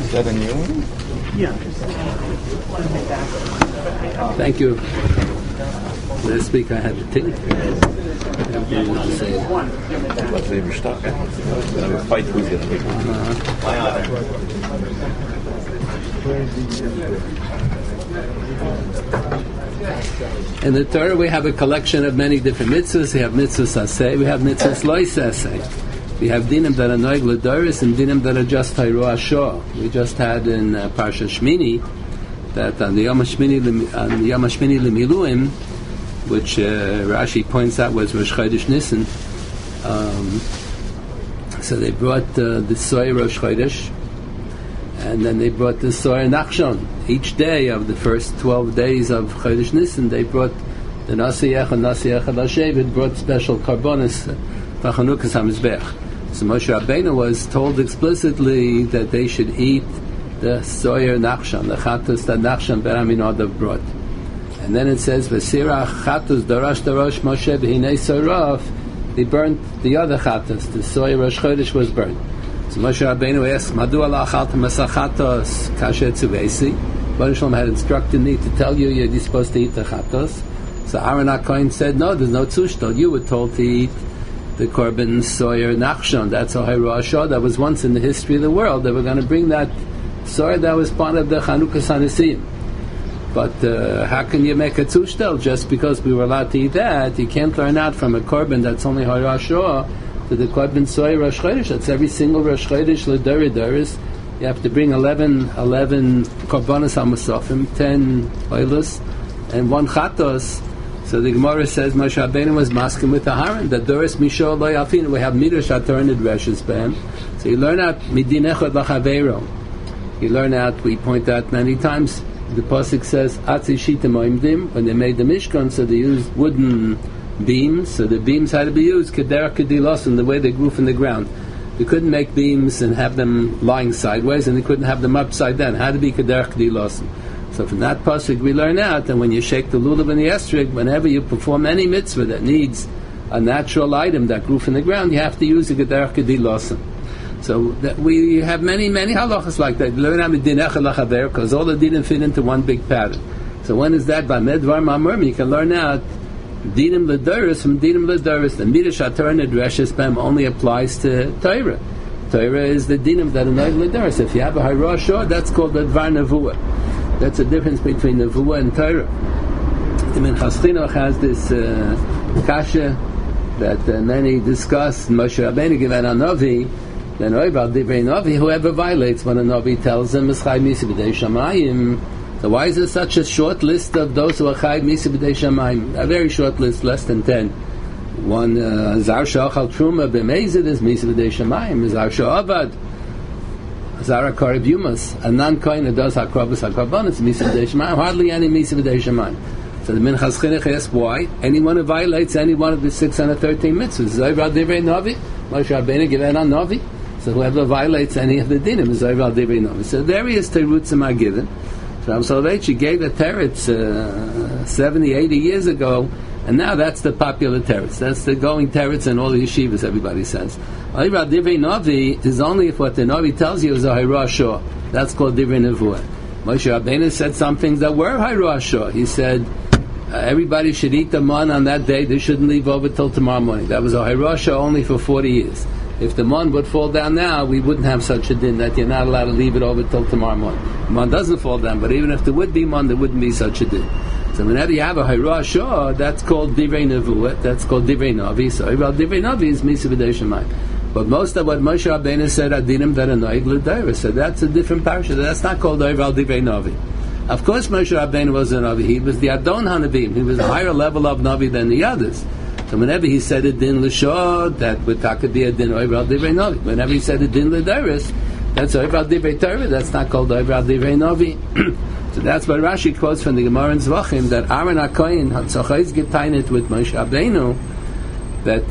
Is that a new one? Yeah. Thank you. Last week I had the thing. Everybody wanted to say it. Let's say we're stuck. We'll fight who's going to pick one. In the Torah we have a collection of many different mitzvahs. We have mitzvahs aseh, we have mitzvahs lois aseh. We have dinim that are noig l'doris and dinim that are just hayru ashor. We just had in Parsha Shmini that on the Yom HaShmini L'Miluim, which Rashi points out was Rosh Chodesh Nisan. So they brought the Soy Rosh Chodesh, and then they brought the Soy Nachshon. Each day of the first 12 days of Chodesh Nisan, they brought the Nasiach and Nasiach HaShevet brought special karbonis for Chanukas HaMizbech. So Moshe Rabbeinu was told explicitly that they should eat the Soyer Nachshon, the Chatus that Nachshon ben Aminadav brought. And then it says, V'sirach Chatus Darash Moshe V'hinei Soraf. They burnt the other Chatus, the Soyer Rosh Chodesh was burnt. So Moshe Rabbeinu asked, Madu Allah Chaltam Masachatos Kasher Tzuvesi. Baruch Shalom had instructed me to tell you you're supposed to eat the Chatos. So Aaron HaKohen said, no, there's no Tzushtal. You were told to eat the Korban Soyer Nachshon. That's a Hayru Ashor. That was once in the history of the world. They were going to bring that Soyer that was part of the Chanukas HaNesim. But how can you make a Tzushtel just because we were allowed to eat that? You can't learn out from a Korban that's only Hayru Ashor to the Korban Soyer Rosh Chodesh. That's every single Rosh Chodesh L'Doridoris. You have to bring 11 Korbanos HaMasofim, 10 Oilus, and 1 Chatos. So the Gemara says Moshe Rabbeinu was masking with Aharon that Doris Misho Lo Yalfin. We have Midrash Atornid Reshes Bam. So you learn out Midin Echad Lachaveiro. You learn out. We point out many times. The pasuk says Atzi Shita Moimdim. When they made the Mishkan, so they used wooden beams. So the beams had to be used Kederach Kedilosun, the way they grew from the ground. You couldn't make beams and have them lying sideways, and you couldn't have them upside down. It had to be Kederach Kedilosun. So from that pasuk we learn out that when you shake the lulav and the esrog, whenever you perform any mitzvah that needs a natural item that grew from the ground, you have to use a gederach kedilosan. So that we have many halachas like that. Learn out midin echad lachaver because all the dinim fit into one big pattern. So when is that by medvar mamur? You can learn out dinim l'doris from dinim l'doris. The midrash atorah nedreshes bam only applies to Torah. Torah is the dinim that are not l'doris. If you have a hayru ashor, that's called the dvar nevuah. That's the difference between Nevuah and Torah. The Minchas Chinuch has this kasha that many discuss. Moshe Rabbeinu given a Navi, then Oibal Divrei Navi, whoever violates when a Navi tells them, is Chai Misi B'dei Shamayim. So why is there such a short list of those who are Chai Misi B'dei Shamayim? A very short list, less than 10. One, Zar Shachal Truma B'meizid is Misi B'dei Shamayim, Zar Sha'avad. Zara Karib Yumas, a non-kohen that does Hakrabas HaKarbanos, Misa B'dei Shamayim, hardly any Misa B'dei Shamayim. So the Minchas Chinuch asks why? Anyone who violates any one of the 613 mitzvahs, Zoyval Divrei Navi, Moshe Rabbeinu given on Navi. So whoever violates any of the dinim is Zoyval Divrei Navi. So various terutzim are given. So Rav Soloveitchik gave the teretz 70, 80 years ago, and now that's the popular teretz. That's the going teretz in all the yeshivas, everybody says. Ayra Divrei Navi is only if what the Navi tells you is a Hayru Ashor. That's called Divrei Nevuah. Moshe Rabbeinu said some things that were Hayru Ashor. He said everybody should eat the man on that day. They shouldn't leave over till tomorrow morning. That was a Hayru Ashor only for 40 years. If the man would fall down now, we wouldn't have such a din that you're not allowed to leave it over till tomorrow morning. The man doesn't fall down, but even if there would be man, there wouldn't be such a din. So whenever you have a Hayru Ashor, that's called Divrei Nevuah. That's called Divrei Navi. So Divrei Navi is Misa B'dei Shamayim. But most of what Moshe Rabbeinu said are dinim that are noig l'doros. So that's a different parasha. That's not called Oival Divrei Navi. Of course, Moshe Rabbeinu was a Navi. He was the Adon HaNavim. He was a higher level of Navi than the others. So whenever he said a din l'shor, that would be a din Oival Divrei Navi. Whenever he said a din l'doros, that's Oival Divrei Torah. That's not called Oival Divrei Navi. So that's what Rashi quotes from the Gemara in Zvachim, that Aaron HaKohen had Tzachayz Getainit with Moshe Rabbeinu, that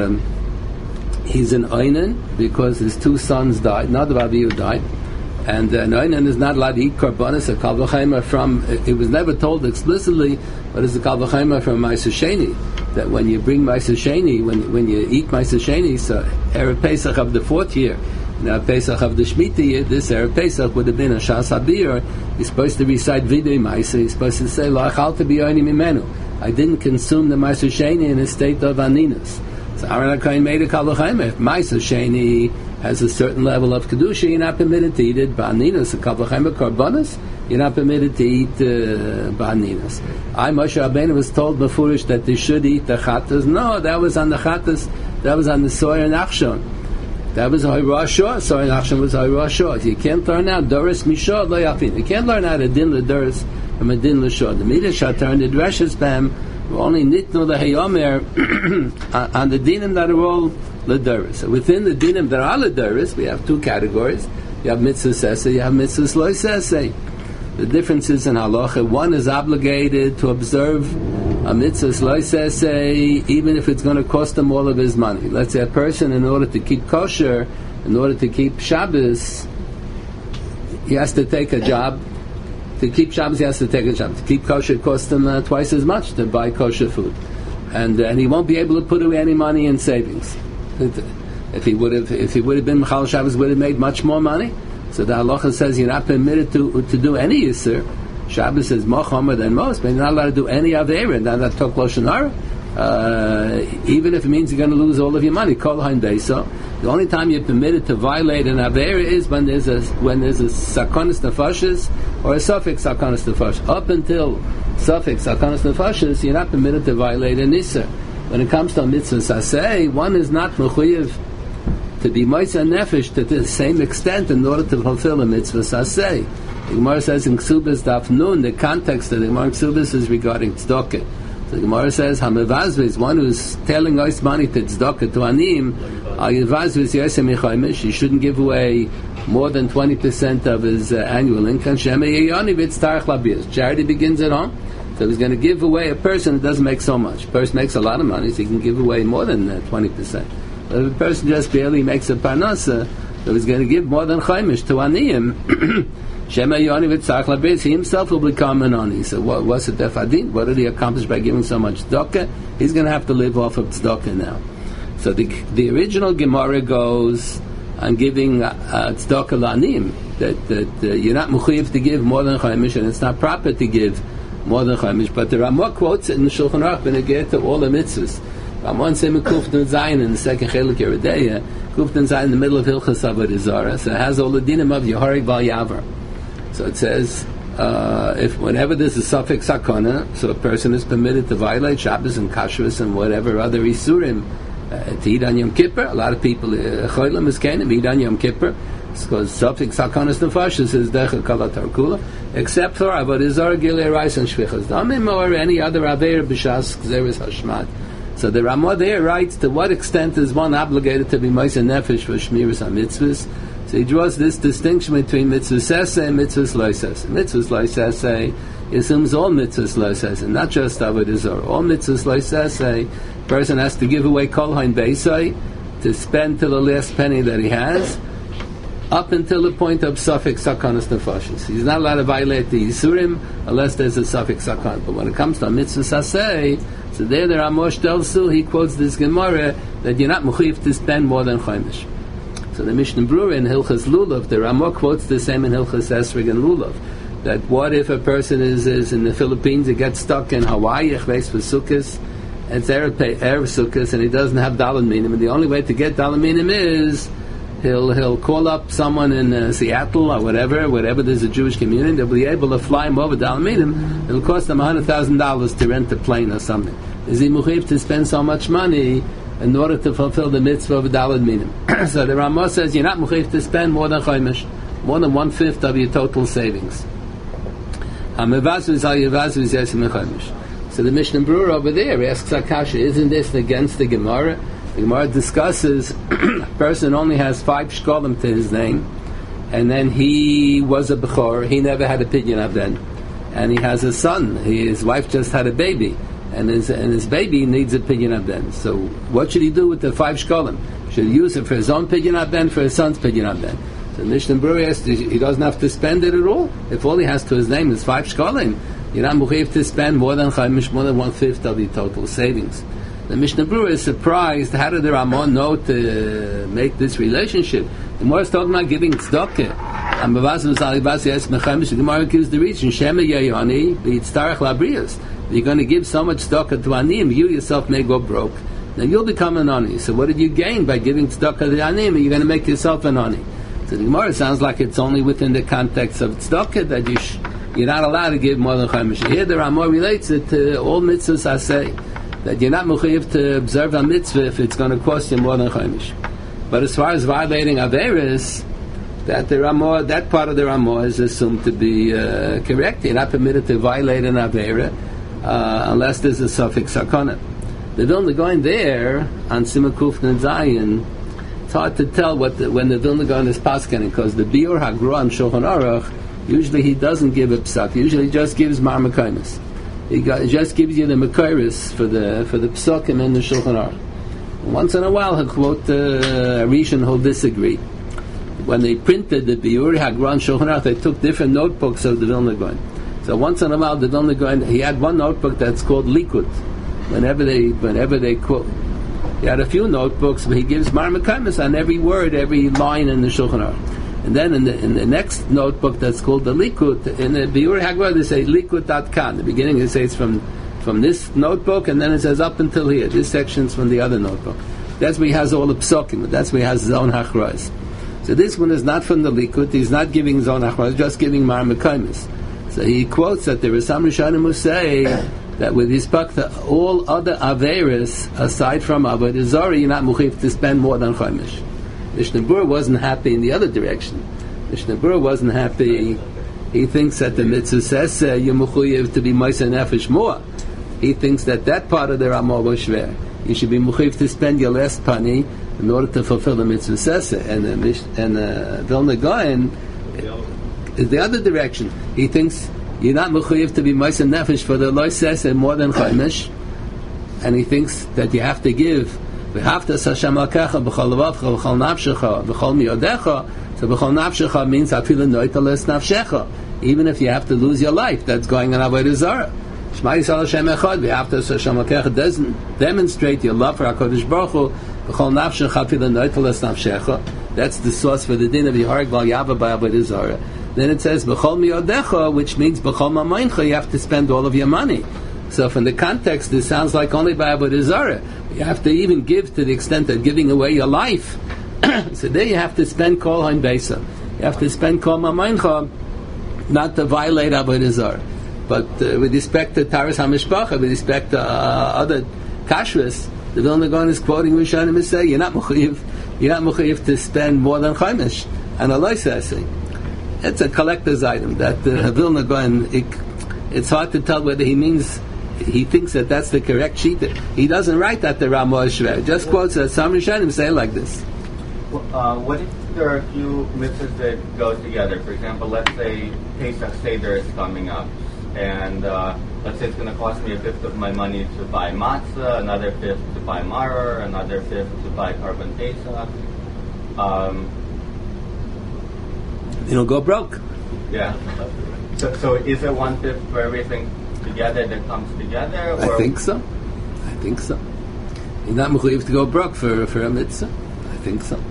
he's an Oinen because his 2 sons died, Nadav Avihu died, and an Oinen is not allowed to eat Karbanis or Kal V'Chaimah from, it was never told explicitly, but it's the Kal V'Chaimah from Ma'aser Sheni, that when you bring Ma'aser Sheni, when you eat Ma'aser Sheni, so Erev Pesach of the 4th year, Pesach of the Shemitah, this Erev Pesach would have been a Shas Habir. He's supposed to recite Vidui Maisa. He's supposed to say, Lo achalti b'yoini mimenu. I didn't consume the Maisa Sheni in a state of Aninus. So Aaron HaKohen made a Kal V'chomer. If Maisa Sheni has a certain level of Kedusha, you're not permitted to eat it Ba'aninus. A Kal V'chomer Korbanos, you're not permitted to eat Ba'aninus. Moshe Rabbeinu was told beforish that they should eat the Chatas. No, that was on the Chatas, that was on the Soyer Nachshon. That was Hoyrah Shor. Soyer Nachshon was Hoyrah Shor. You can't learn out Doris Mishor Lo Yafin. You can't learn out a Din LeDoris from a Din LeShor. The Midah Shatar and the Dreshes Bam were only Nitnu LeHayomer on the Dinim that are all LeDoris. So within the Dinim that are LeDoris, we have two categories. You have Mitzvah Seseh, you have Mitzvah Lo Seseh. The difference is in halacha. One is obligated to observe a mitzvah lo seseh, even if it's going to cost him all of his money. Let's say a person, in order to keep kosher, in order to keep Shabbos, he has to take a job. To keep Shabbos, he has to take a job. To keep kosher, it costs him twice as much to buy kosher food, and he won't be able to put away any money in savings. If he would have been Mechal Shabbos, would have made much more money. So the halacha says you're not permitted to do any yisur. Shabbos is more chomer than most, but you're not allowed to do any aveira. And that talk lashon hara, even if it means you're going to lose all of your money. Kol hain beiso. The only time you're permitted to violate an aveira is when there's a sakonis nefashis or a suffix sakonis nefashis. Up until suffix sakonis nefashis, you're not permitted to violate an yisur. When it comes to a mitzvah saseh, one is not mechuyev to be moisa nefesh to the same extent in order to fulfill a mitzvah saseh. The Gemara says in Ksubas Daf Nun, the context of the Gemara Ksubas is regarding tzedakah. So the Gemara says, Hamevazviz, one who's telling us money to tzedakah, to anim, Ayevazviz yosem yichaymish, he shouldn't give away more than 20% of his annual income. Charity begins at home. So he's going to give away a person that doesn't make so much. A person makes a lot of money, so he can give away more than 20%. But if a person just barely makes a parnasa, so he's going to give more than chaymish to aniyim. Shema Yoni v'tzarech labris, he himself will become an ani. So what's the defadin? What did he accomplish by giving so much tzedakah? He's going to have to live off of tzedakah now. So the original Gemara goes on giving tzedakah la'anim, that you're not mechuyev to give more than chaymish, and it's not proper to give more than chaymish. But the Ramah quotes it in the Shulchan Aruch when they get to all the mitzvahs. Ramon Sema Kuftan Zayin in the second Chelik Yeredeya, Kuftan Zayin in the middle of Hilchas Avodah Zarah. So it has all the dinim of Yehorig Bal Yavar. So it says, if whenever there's a suffix sakana, so a person is permitted to violate Shabbos and Kashrus and whatever other isurim to eat on Yom Kippur. A lot of people cholim is kenim eat on Yom Kippur. It's because suffix sakanas nefashis is decha kalatar kula, except for Avodah Zarah, Gilei Rice and Shvichas Damim or any other aver b'shas gzeres hashmat. So the Ramah there writes, to what extent is one obligated to be moisa nefesh for shmiras ha-mitzvahs? So he draws this distinction between mitzvah seseh and mitzvah lo seseh. Mitzvah lo seseh assumes all mitzvah lo seseh, not just Avodah Zarah. All mitzvah lo seseh, person has to give away kol hain beisai, to spend till the last penny that he has, up until the point of suffix sakanas nefashis. He's not allowed to violate the Yisurim unless there's a suffix sakan. But when it comes to a mitzvah saseh, so there the Ramosh Delsu, he quotes this Gemara that you're not mechuyev to spend more than chaymish. So the Mishnah Brura in Hilchas Lulav, the Ramah quotes the same in Hilchas Esrig and Lulav, that what if a person is in the Philippines, he gets stuck in Hawaii, Echveis for Sukkot, it's Erev Sukkot, and he doesn't have Daled Minim, and the only way to get Daled Minim is he'll call up someone in Seattle or whatever there's a Jewish community, they'll be able to fly him over Daled Minim. It'll cost them $100,000 to rent a plane or something. Is he mechuyev to spend so much money in order to fulfill the mitzvah of Daled Minim? So the Ramah says you're not mechuyev to spend more than chaymish, more than 1/5 of your total savings. So the Mishnah Brura over there asks Akasha, isn't this against the Gemara? The Gemara discusses a person only has 5 shkolim to his name, and then he was a bechor, he never had a pidyon avden, and he has a son, his wife just had a baby, and his baby needs a pidyon avden. So what should he do with the 5 shkolim? Should he use it for his own pidyon avden, for his son's pidyon avden? So Mishnah Brura asks, he doesn't have to spend it at all. If all he has to his name is 5 shkolim, you're not mechuyev to spend more than chaymish, more than 1/5 of your total savings. The Mishnah Berurah is surprised. How did the Ramah know to make this relationship? The Gemara is talking about giving tzedakah. And the Gemara gives the reason: Shema Yayoni v'yitztarech labrius. You're going to give so much tzedakah to anim, you yourself may go broke. Then you'll become an ani. So what did you gain by giving tzedakah to the anim? You're going to make yourself an ani. So the Gemara sounds like it's only within the context of tzedakah that you're not allowed to give more than chaimish. Here the Ramah relates it to all mitzvahs I say, that you're not mechuyev to observe a mitzvah if it's going to cost you more than chaimish. But as far as violating averis, that part of the Ramah is assumed to be correct. You're not permitted to violate an avera unless there's a suffix sakana. The Vilna Gaon there on Simon Kuf and Zayin, it's hard to tell when the Vilna Gaon is paskening, because the Biur Hagra on Shulchan Aruch, usually he doesn't give a psak. Usually he just gives mar mekaymis. He just gives you the mekayris for the psakim in the Shulchan Aruch. Once in a while he'll quote a Rishon who'll disagree. When they printed the Biur Hagra on Shulchan Aruch, they took different notebooks of the Vilna Gaon. So once in a while the Vilna Gaon, he had one notebook that's called Likud. Whenever they quote, he had a few notebooks, but he gives mar mekaymis on every word, every line in the Shulchan Aruch. And then in the next notebook that's called the Likud, in the Biur Hagra they say Likud.kan. The beginning they say it's from this notebook, and then it says up until here. This section's from the other notebook. That's where he has all the psokim. That's where he has his own hachras. So this one is not from the Likud. He's not giving his own hachras, just giving mar mekaymis. So he quotes that there is some Rishonim who say that with respect to all other averis aside from avodah zarah, you're not mechuyev to spend more than chaimish. Mishnah Berurah wasn't happy in the other direction. Mishnah Berurah wasn't happy. He thinks that the mitzvah says you're mechuyev to be ma'aser nefesh more. He thinks that part of the Ramah was shver. You should be mechuyev to spend your last penny in order to fulfill the mitzvah says. And Vilna Gaon is the other direction. He thinks you're not mechuyev to be ma'aser nefesh for the lo says more than chaimish, and he thinks that you have to give. V'haftas Hashem Elokecha b'chol levavcha b'chol nafshecha b'chol miyodecha. So b'chol nafshecha means afilu noiteles nafshecha. Even if you have to lose your life, that's going on avodah zarah. Shema Yisrael Hashem Echad. V'haftas Hashem Elokecha doesn't demonstrate your love for HaKadosh Baruch Hu. B'chol nafshecha afilu noiteles nafshecha. That's the source for the din of Yehareg Val Yava by avodah zarah. Then it says b'chol miyodecha, which means b'chol mamayincha. You have to spend all of your money. So from the context, this sounds like only by avodah zarah. You have to even give to the extent of giving away your life. So there you have to spend kol hain beisa. You have to spend kol mamayincha, not to violate avodah zarah. But with respect to taras hamishpacha, with respect to other kashrus, the Vilna Gaon is quoting Rishonim and saying you're not mechuyev to spend more than chaimish and a loisasing. It's a collector's item that Vilna Gaon. It's hard to tell whether he means. He thinks that that's the correct sheet. He doesn't write that the Ramah is shver. Just quotes that some Rishonim say like this. What if there are a few mitzvahs that go together? For example, let's say Pesach Seder is coming up, and let's say it's going to cost me a fifth of my money to buy matzah, another fifth to buy maror, another fifth to buy carbon Pesach. You don't go broke. Yeah. So is it 1/5 for everything together that comes together? Or? I think so. You're not mechuyev to go broke for a mitzvah. I think so.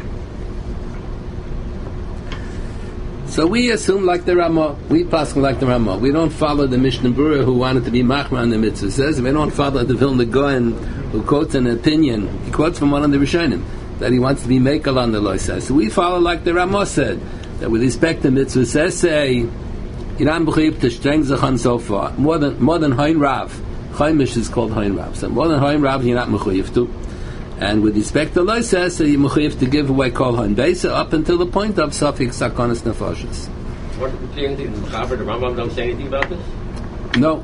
So we assume like the Ramah. We pass like the Ramah. We don't follow the Mishnah Berurah who wanted to be machmir on the mitzvah says. We don't follow the Vilna Gaon who quotes an opinion. He quotes from one of the Rishonim that he wants to be mekel on the lo says. So we follow like the Ramah said, that with respect to mitzvah says say you're not mechuyev to streng zachan so far. More than hain rav. Chaimish is called hain rav. So more than hain rav you're not mechuyev to. And with respect to lo says so you're mechuyev to give away kol hain beisa up until the point of suffix sakonis nefashos. What the Rambam don't say anything about this? No,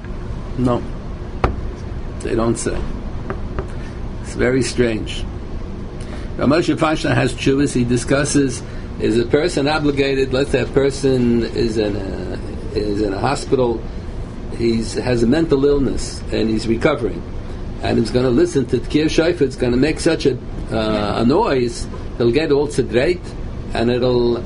they don't say. It's very strange. Ramosha Feinstein has tshuvas. He discusses: is a person obligated? Let's say a person is in a hospital. He has a mental illness and he's recovering, and he's going to listen to Tkir Shofar. It's going to make such a noise. He'll get all tzedreit, and it'll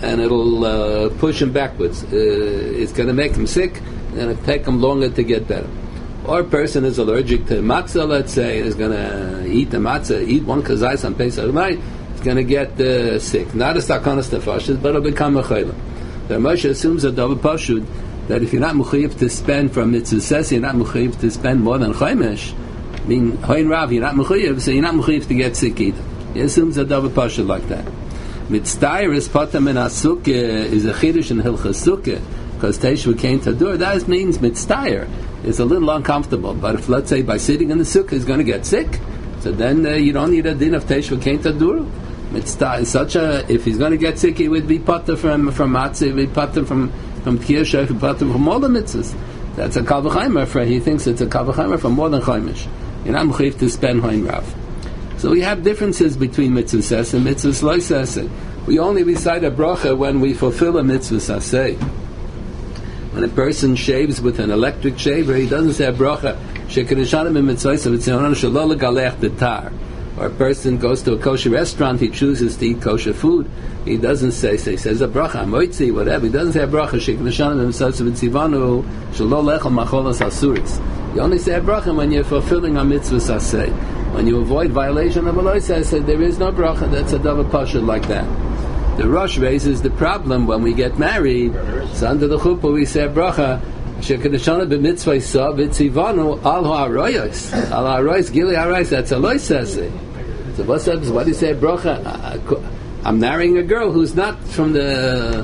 push him backwards. It's going to make him sick, and it'll take him longer to get better. Or a person is allergic to matzah, let's say, is going to eat the matzah, eat one kazais on Pesach night, is going to get sick. Not a sakanas nefashis, but it'll become a chayla. The Moshe assumes a double pashud that if you're not mechayiv to spend from mitzvah says you're not mechayiv to spend more than chaymesh, I mean, hoyin rav, you're not mechayiv, so you're not mechayiv to get sick either. He assumes a double pashud like that. Mitzdair is patam in asuk is a chiddush in hilchas sukkah because Teshuvah came to dur. That means mitzdair is a little uncomfortable. But if let's say by sitting in the sukkah he's going to get sick, so then you don't need a din of Teshuvah came to dur. Mitzdair is such a if he's going to get sick he would be patam from matzah, he would be patam from tkiyah shayf, patam from all the mitzvahs. That's a kal v'chaimer for he thinks it's a kal v'chaimer for more than chaymish. You're not mechayiv to spend hoyin rav. So we have differences between mitzvah saseh and mitzvah lo saseh. We only recite a bracha when we fulfill a mitzvah saseh. When a person shaves with an electric shaver, he doesn't say a bracha shekedushanim b'mitzvaysav v'tzion shelo legalech detar. Or a person goes to a kosher restaurant, he chooses to eat kosher food. He doesn't say he says a bracha moitzi whatever. He doesn't say a bracha shekedushanim b'mitzvaysav v'tzivanu shelo lechol macholas asuris. You only say a bracha when you're fulfilling a mitzvah saseh. When you avoid violation of a lo saseh, there is no bracha. That's a double pashut like that. The Rosh raises the problem when we get married. So under the chuppah we say a bracha shekedushanim b'mitzvaysav v'tzivanu al ha'arayos gili ha'arayos. That's a lo saseh. So what do you say a bracha? I'm marrying a girl who's not from the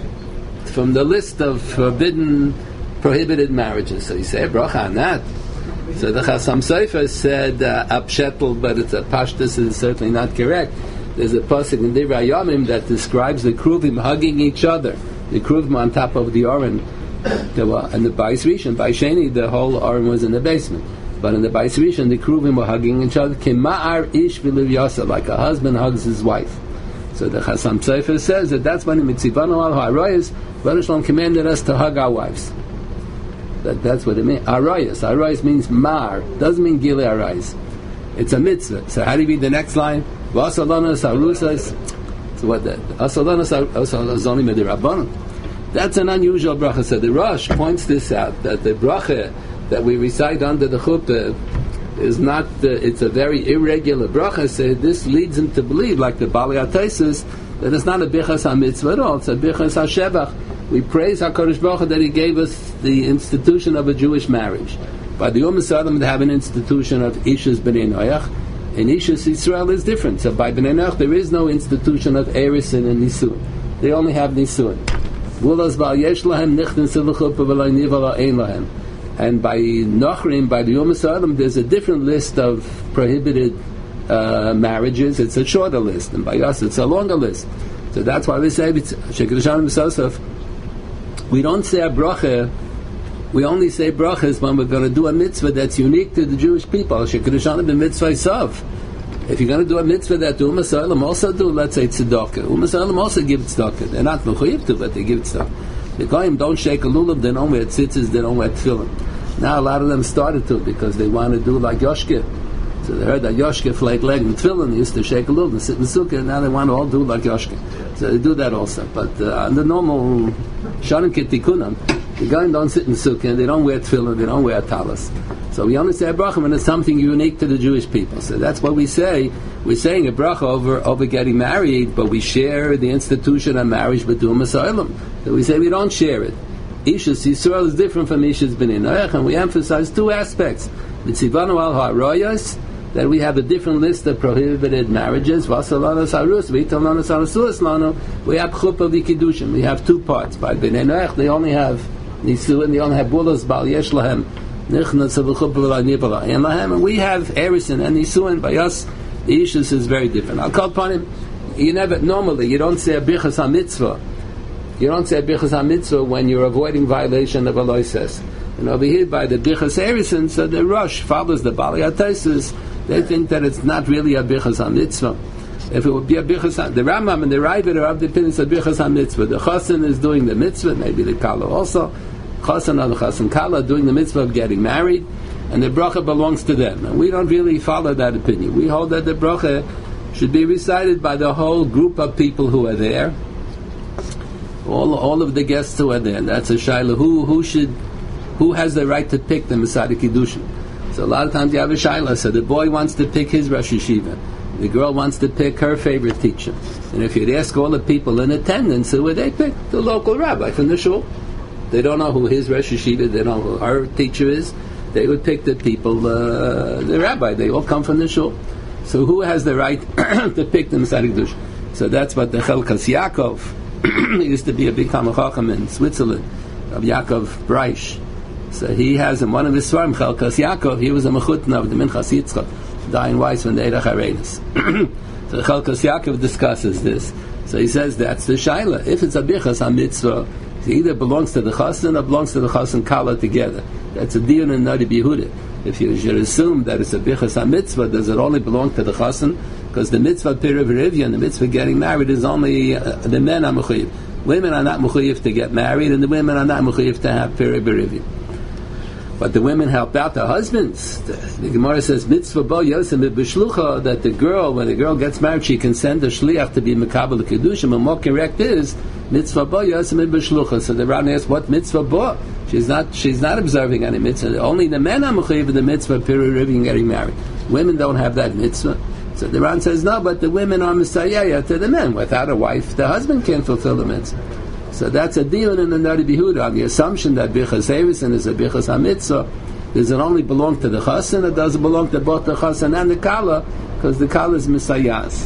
list of prohibited marriages. So you say a bracha on that. So the Chasam Sofer said apshetel, but it's a pashtus is certainly not correct. There's a pasuk in Divrei Yomim that describes the kruvim hugging each other. The kruvim on top of the aron, and the Bais Rishon. By Sheni, the whole aron was in the basement. But in the Bais Rishon, the kruvim were hugging each other. Kema'ar ish v'liv yasa, like a husband hugs his wife. So the Chasam Sofer says that's when the mitzivanu al ha'arayos, Baruch Shalom commanded us to hug our wives. That's what it means. Arayas means mar. Doesn't mean gili arayas. It's a mitzvah. So how do you read the next line? V'asalanas arusas. So what that? Asalanas arusas only medirabbanan. That's an unusual bracha. So the Rosh points this out that the bracha that we recite under the chuppah is not. It's a very irregular bracha. So this leads him to believe, like the Bali Ataisus, that it's not a bichas ha-mitzvah at all. It's a bichas ha-shevach. We praise HaKadosh Baruch Hu that He gave us the institution of a Jewish marriage. By the Umm Saddam, they have an institution of Ishus B'nai Noach, and Ishus Yisrael is different. So by B'nai Noach, there is no institution of Erisin and Nisun. They only have Nisun. And by Nochrim, by the Umm Saddam, there's a different list of prohibited marriages. It's a shorter list, and by us, it's a longer list. So that's why we say Shekedushanim b'Sosaf. We don't say a bracha. We only say brachas when we're going to do a mitzvah that's unique to the Jewish people. Shekedushanim b'mitzvaysav. If you're going to do a mitzvah that the Ummah Sa'olam also do, let's say tzedakah. Ummah Sa'olam also give tzedakah. They're not mechuyev to, but they give tzedakah. The Goyim don't shake a lulav. They don't wear tzitzis. They don't wear tefillin. Now a lot of them started to because they want to do like Yoshke. So they heard that Yoshke flake leg and tefillin used to shake a lulav and sit in the sukkah. And now they want to all do like Yoshke. So they do that also. But under normal Shanim Ketikunam, the Goyim don't sit in sukkah. They don't wear tefillin. They don't wear talis. So we only say a bracha when it's something unique to the Jewish people. So that's what we say. We're saying a bracha over getting married, but we share the institution of marriage with Ummah Sa'olam. So we say we don't share it. Ishus Yisrael is different from Ishus B'nai Noach, and we emphasize two aspects. Mitzivanu al ha'arayos, that we have a different list of prohibited marriages. V'asalanas harus, v'italanas harasuas lanu. We have chuppah v'kiddushin. We have two parts. By B'nai Noach, they only have nisuin, they only have bulas bal yesh lahem. And we have Erison and Nisuin. By us, the Ishus is very different. I'll call upon him. Normally, you don't say a Bichas HaMitzvah. You don't say a Bichas HaMitzvah when you're avoiding violation of a loises. And over here, by the Bichas Erison, so the Rosh follows the Bali Ataisus. They think that it's not really a Bichas HaMitzvah. If it would be a Bichas the Rambam and the Ravid are of the opinion it's a Bichas HaMitzvah. The Chosin is doing the mitzvah, maybe the Kala also. Chasan or the Chasan Kala doing the mitzvah of getting married, and the bracha belongs to them. And we don't really follow that opinion. We hold that the bracha should be recited by the whole group of people who are there, all of the guests who are there. That's a shaila. Who should who has the right to pick the Masada Kiddushin? So a lot of times you have a shaila. So the boy wants to pick his Rosh Yeshiva. The girl wants to pick her favorite teacher. And if you'd ask all the people in attendance, who would they pick? The local rabbi from the shul. They don't know who his Rosh Yeshiva, they don't know who her teacher is. They would pick the people, the rabbi. They all come from the shul. So who has the right to pick the Masada Kiddushin? So that's what the Chelkas Yaakov, he used to be a big Talmid Chacham in Switzerland, of Yaakov Breish. So he has in one of his Svarim, Chelkas Yaakov, he was a Mechutna of the Minchas Yitzchak, dying wise from the Eirach HaReinis. So Chelkas Yaakov discusses this. So he says that's the Shaila. If it's a Bichas HaMitzvah, it either belongs to the Chassan or belongs to the Chassan Kala together. That's a Dion and Nadi Bihuda. If you should assume that it's a Bichas HaMitzvah, does it only belong to the Chassan? Because the mitzvah Pirav Rivya and the mitzvah getting married is only the men are mechuyev. Women are not mechuyev to get married, and the women are not mechuyev to have Pirav Rivya. But the women help out their husbands. The Gemara says mitzvah bo yosem b'shlucha, that the girl, when the girl gets married, she can send a shliach to be mekabel kedushim. And more correct is mitzvah bo yosem b'shlucha. So the Ran asks, what mitzvah bo? She's not observing any mitzvah. Only the men are mechuyev in the mitzvah Pirav Rivya and getting married. Women don't have that mitzvah. So the Ran says, no, but the women are Messiah to the men. Without a wife, the husband can't fulfill the mitzvah. So that's a deal in the Nari Bihuda, on the assumption that Bichas Eivison is a Bichas HaMitzvah. Does it only belong to the Chassan, or does it belong to both the Chassan and the Kala? Because the Kala is Messiahs.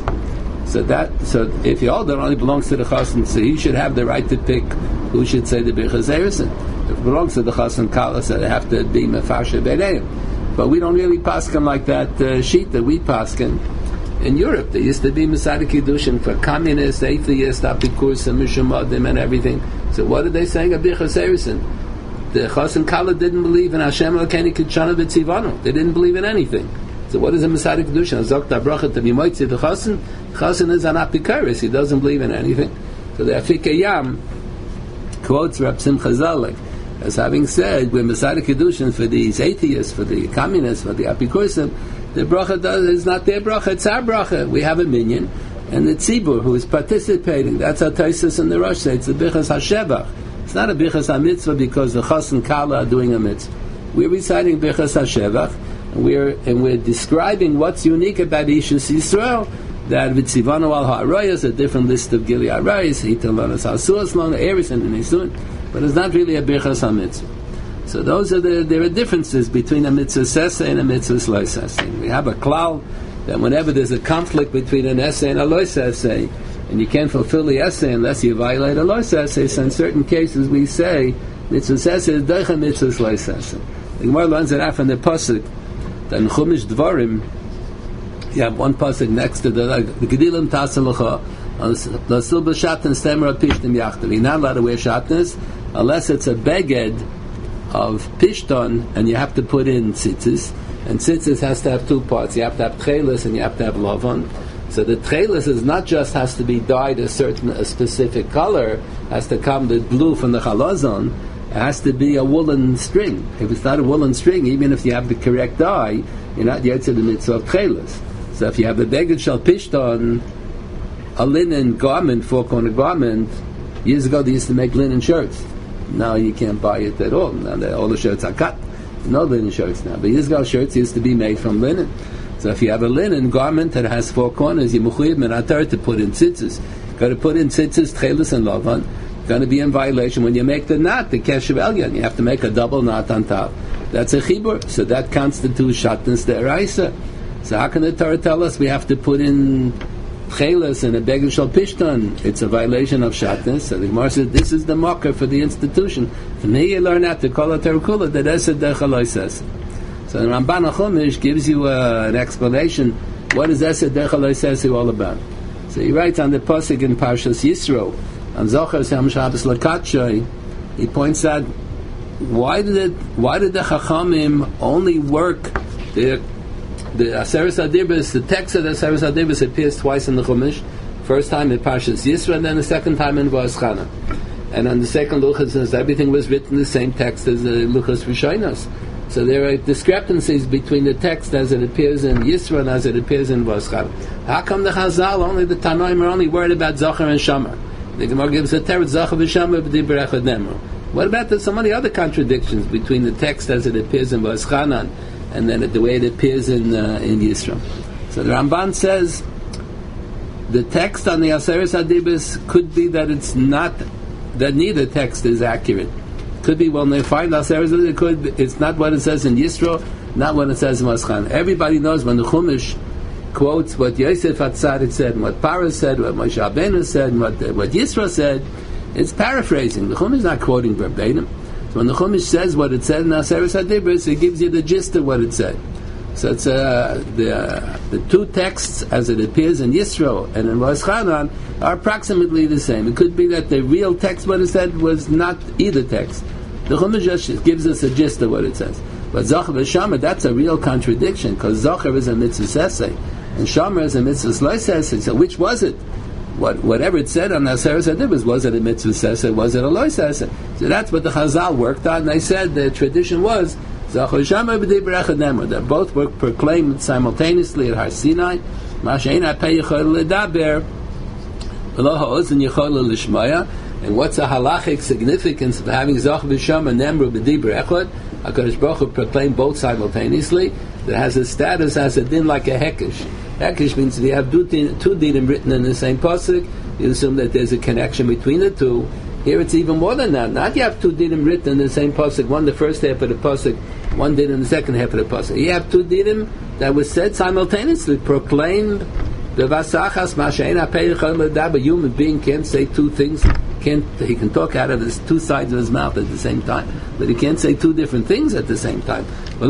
So if you all that only belongs to the Chassan, so he should have the right to pick who should say the Bichas Eivison. If it belongs to the Chassan Kala, so they have to be Mefashe Bereim. But we don't really paskin like that sheet that we paskin. In Europe, there used to be Masada Kiddushin for communists, atheists, Apikursim, Mishumadim, and everything. So what are they saying? Abichas Eirison. The Chassan Kala didn't believe in Hashem Elokeinu Kitshana V'Tzivanu. They didn't believe in anything. So what is a Masada Kiddushin? Zok Tabracha to be Moitzi the Chassan. Chassan is an Apikuris. He doesn't believe in anything. So the Afik Yam quotes Reb Simcha Zalek as having said, when Masada Kiddushin for these atheists, for the communists, for the Apikursim, the bracha is not their bracha, it's our bracha. We have a minyan, and the tzibur who is participating, that's our Taisus and the Rosh say, it's the Bichas HaShevach. It's not a Bichas HaMitzvah because the Chas and Kala are doing a mitzvah. We're reciting Bichas HaShevach, and we're describing what's unique about Ishus Yisrael, that V'tzivanu al ha'arayas, a different list of Gili Arayas, Hitalanas HaSuas, Lona, Eris, and Nisun, but it's not really a Bichas HaMitzvah. So those are there are differences between a mitzvah seseh and a mitzvah lo seseh. We have a klal that whenever there's a conflict between an essay and a lo seseh, and you can't fulfill the essay unless you violate a lo seseh, so in certain cases we say mitzvah seseh is doicha mitzvah lo seseh. The Gemara learns it out from the pasuk that in Chumash Dvarim you have one pasuk next to the Gedilim Tasalacha Lasul b'shatnes temra pishtim yachtav. You're not allowed to wear shatnes unless it's a beged of pishton, and you have to put in tzitzis, and tzitzis has to have two parts. You have to have tchelis and you have to have lavan. So the tchelis is not just has to be dyed a specific color, has to come the blue from the chalazon. It has to be a woolen string. If it's not a woolen string, even if you have the correct dye, you're not yet to the mitzvah of tchelis. So if you have a beged shel pishton, a linen garment, four-corner garment, years ago they used to make linen shirts. Now you can't buy it at all. Now all the shirts are cut. No linen shirts now. But years ago shirts used to be made from linen. So if you have a linen garment that has four corners, you're mechuyev minatar to put in tzitzis. You've got to put in tzitzis, tchelis, and lavan. You're going to be in violation when you make the knot, the keshev elyon. You have to make a double knot on top. That's a chibur. So that constitutes shatnez de'eraisa. So how can the Torah tell us we have to put in Chelas and a beged shel pishton? It's a violation of shatnez. So the Gemara says this is the mocker for the institution. From here you learn out to call it terukula that esed dechaloi says. So the Ramban HaChumash gives you an explanation. What is esed dechaloi says all about? So he writes on the pasuk in Parshas Yisro on Zochar Yom Shabbos Lakatshay. He points out why did the Chachamim only work the Aseres Adibus, the text of the Aseres Adibus appears twice in the Chumash. First time in Parshas Yisro, and then the second time in Va'aschana. And on the second Luchas says everything was written the same text as the Luchas Rishonos. So there are discrepancies between the text as it appears in Yisro and as it appears in Va'aschana. How come the Chazal, only the Tanoim, are only worried about Zochar and Shamar? The Gemara gives a teretz Zochar v'Shamar b'divrei echad nemru. What about some of the other contradictions between the text as it appears in V'aschanan and then the way it appears in Yisro? So the Ramban says the text on the Aseres Adibus could be that it's not, that neither text is accurate. Could be when they find Aseres Adibus, it's not what it says in Yisro, not what it says in V'aschanan. Everybody knows when the Chumash quotes what Yosef HaTzadik said, and what Parah said, what Moshe Rabbeinu said, and what Yisro said, it's paraphrasing. The Chumash is not quoting verbatim. So when the Chumash says what it said in Aseres Adibus, it gives you the gist of what it said. So it's the two texts as it appears in Yisro and in V'aschanan are approximately the same. It could be that the real text, what it said, was not either text. The Chumash just gives us a gist of what it says. But Zachar v'Shamar, that's a real contradiction, because Zachar is a mitzvah sesei, and Shamar is a mitzvah lo sesei. So which was it? Whatever it said on Aseres Adibus, was it a mitzvah sesei? Was it a lo sesei? So that's what the Chazal worked on. They said the tradition was Zachar v'Shamar b'divrei echad nemar, that both were proclaimed simultaneously at Har Sinai. Ma she'ein ha'peh yichol ledaber v'lo ha'ozen yichol l'shmaya. And what's the halachic significance of having Zachar v'Shamar nemru b'divrei echad? HaKadosh Baruch Hu proclaimed both simultaneously. That has a status as a din like a hekesh. Hekesh means if you have two dinim written in the same pasuk, you assume that there's a connection between the two. Here it's even more than that. Not you have two dinim written in the same pasuk, one the first half of the pasuk, one din in the second half of the pasuk. You have two dinim that was said simultaneously, proclaimed. The vasachas ma'ashein ha'peh yichol ledaber. A human being can't say two things. He can talk out of his two sides of his mouth at the same time, but he can't say two different things at the same time. So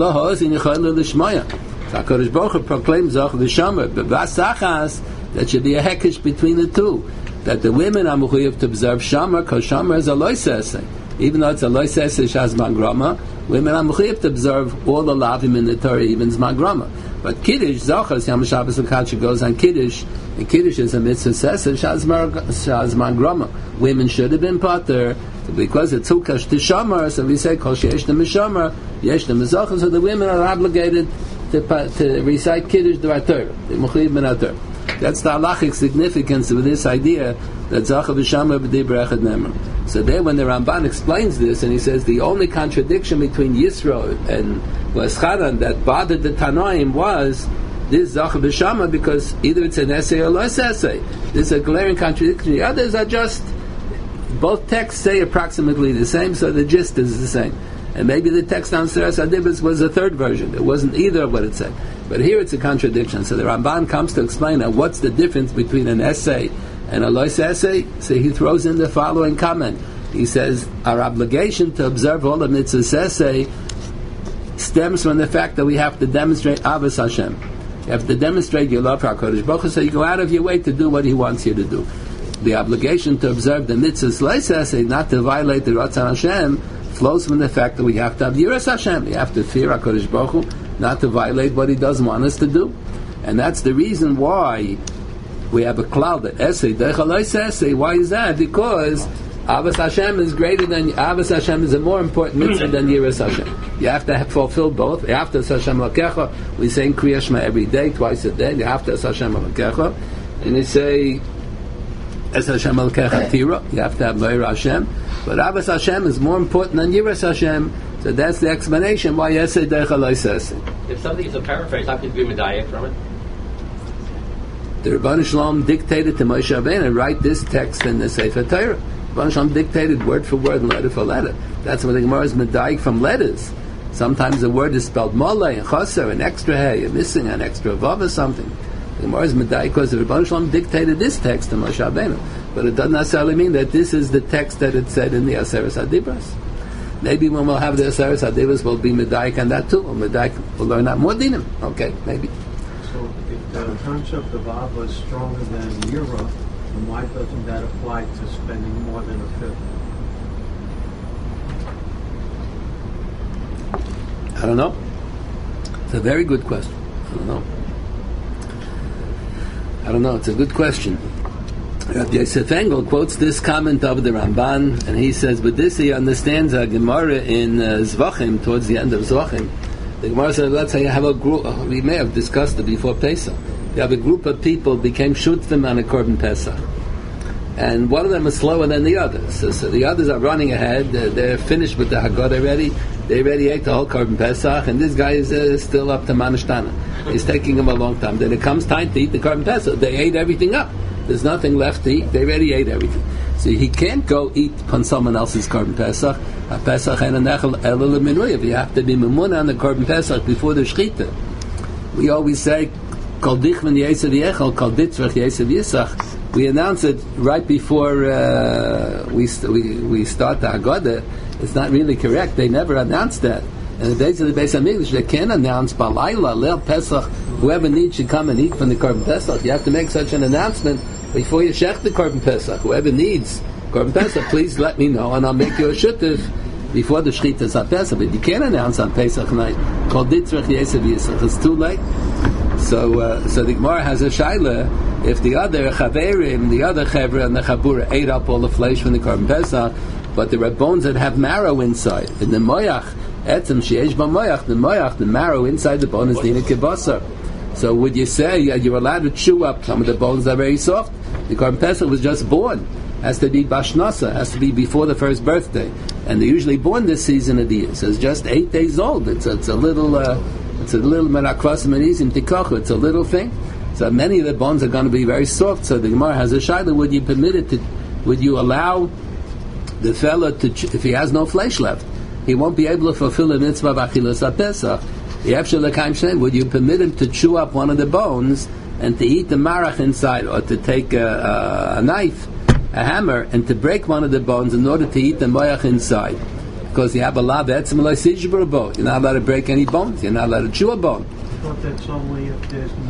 HaKadosh Baruch Hu proclaims Zachar v'Shamar, but vasachas, that should be a hekesh between the two. That the women are mechuyev to observe Shamar, because Shamar is a lo sesei. Even though it's a lo sesei shazman grama, women are mechuyev to observe all the lavim in the Torah, even zman grama. But Kiddush, Zachar, Yom Shabbos L'Kadsha goes on Kiddush, and Kiddush is a mitzvah sesei shazman grama. Women should have been pater, because it's hukash to Shamar, so we say kol sheyesh them Shamar, yesh them Zachar, so the women are obligated to recite Kiddush Dvar Torah, the mechuyev min haTorah. That's the halachic significance of this idea that Zachar v'Shamar b'divrei echad nemar. So there, when the Ramban explains this, and he says the only contradiction between Yisro and V'aschanan that bothered the Tanoim was this Zachar v'Shamar, because either it's an essay or less essay. This is a glaring contradiction. The others are just, both texts say approximately the same, so the gist is the same. And maybe the text on Aseres Adibus was a third version. It wasn't either of what it said. But here it's a contradiction. So the Ramban comes to explain what's the difference between an essay and a lois essay. So he throws in the following comment. He says, our obligation to observe all the mitzvahs essay stems from the fact that we have to demonstrate Avos Hashem. You have to demonstrate your love for HaKadosh Baruch Hu, so you go out of your way to do what He wants you to do. The obligation to observe the mitzvahs lois essay, not to violate the Ratzon Hashem, flows from the fact that we have to have Yiras Hashem. You have to fear HaKadosh Baruch Hu, not to violate what He doesn't want us to do. And that's the reason why we have a cloud that essay, essay. Why is that? Because Avos Hashem is greater than, Avos Hashem is a more important mitzvah than Yiras Hashem. You have to fulfill both. You have to Hashem Lakecha. We say Kriya Shema every day, twice a day. You have to Hashem Lakecha. And they say, Es Hashem Lakecha Tira. You have to have Vayra Hashem. But Avos Hashem is more important than Yiras Hashem. So that's the explanation why Yesei Deicha Lo Yisei. If something is a paraphrase, how could you be medayek from it? The Rebbeinu Shalom dictated to Moshe Rabbeinu, write this text in the Sefer Torah. Rebbeinu Shalom dictated word for word and letter for letter. That's why the Gemara is medayek from letters. Sometimes the word is spelled molei and chaser, an extra hey, you're missing an extra vav or something. The Gemara is medayek because the Rebbeinu Shalom dictated this text to Moshe Rabbeinu. But it doesn't necessarily mean that this is the text that it said in the Aseres Adibros. Maybe when we'll have the Aseres Adibros, we'll be medayek on that too. We'll learn that more dinim. Okay, maybe. So if the concept of Av was stronger than Yira, then why doesn't that apply to spending more than a fifth? I don't know. It's a very good question. I don't know. It's a good question. Rabbi Yosef Engel quotes this comment of the Ramban, and he says, but this he understands a Gemara in Zvachim, towards the end of Zvachim. The Gemara says, let's say you have a group, we may have discussed it before Pesach, you have a group of people became Shutvim on a Korban Pesach. and one of them is slower than the others. So the others are running ahead. They're finished with the Haggadah already. They already ate the whole Korban Pesach, and this guy is still up to Manashtana. It's taking him a long time. Then it comes time to eat the Korban Pesach. They ate everything up. There's nothing left to eat. They already ate everything. So he can't go eat on someone else's Korban Pesach. A Pesach and a Nechel Elul Minuyev. You have to be Memunah on the Korban Pesach before the Shechita. We always say, Kol Dichvan Yesav Yechel, Kol Ditzvach Yesav Yisach. We announce it right before we start the Haggadah. It's not really correct. They never announced that. In the days of the Beis HaMikdash, they can announce Balayla, Leil Pesach, whoever needs should come and eat from the Korban Pesach. You have to make such an announcement before you shech the Korban Pesach. Whoever needs Korban Pesach, please let me know, and I'll make you a shutuf before the Shchitas HaPesach. But you can't announce on Pesach night, Kol Ditzrech Yesav Yisach. It's too late. So the Gemara has a shaila. If the other Chaverim, the other Chevra and the Chabura ate up all the flesh from the Korban Pesach, but there are bones that have marrow inside. In the Moyach, Etzem Sheish B'Moyach, the marrow inside the bone is Nina Kibasar. So would you say you're allowed to chew up some of the bones that are very soft? The Korban Pesach was just born. Has to be Bashnasa, has to be before the first birthday. And they're usually born this season of the year. So it's just 8 days old. It's a little Menakvasim and Izim Tikachu. It's a little thing. So many of the bones are going to be very soft. So the Gemara has a shayla: would you permit it to? Would you allow the fella to, if he has no flesh left, he won't be able to fulfill the mitzvah of Achilas HaPesach? Would you permit him to chew up one of the bones and to eat the marach inside, or to take a knife, a hammer, and to break one of the bones in order to eat the moyach inside? Because you have a lav etzem lo sijbur bo. You're not allowed to break any bones. You're not allowed to chew a bone. But that's only if there's a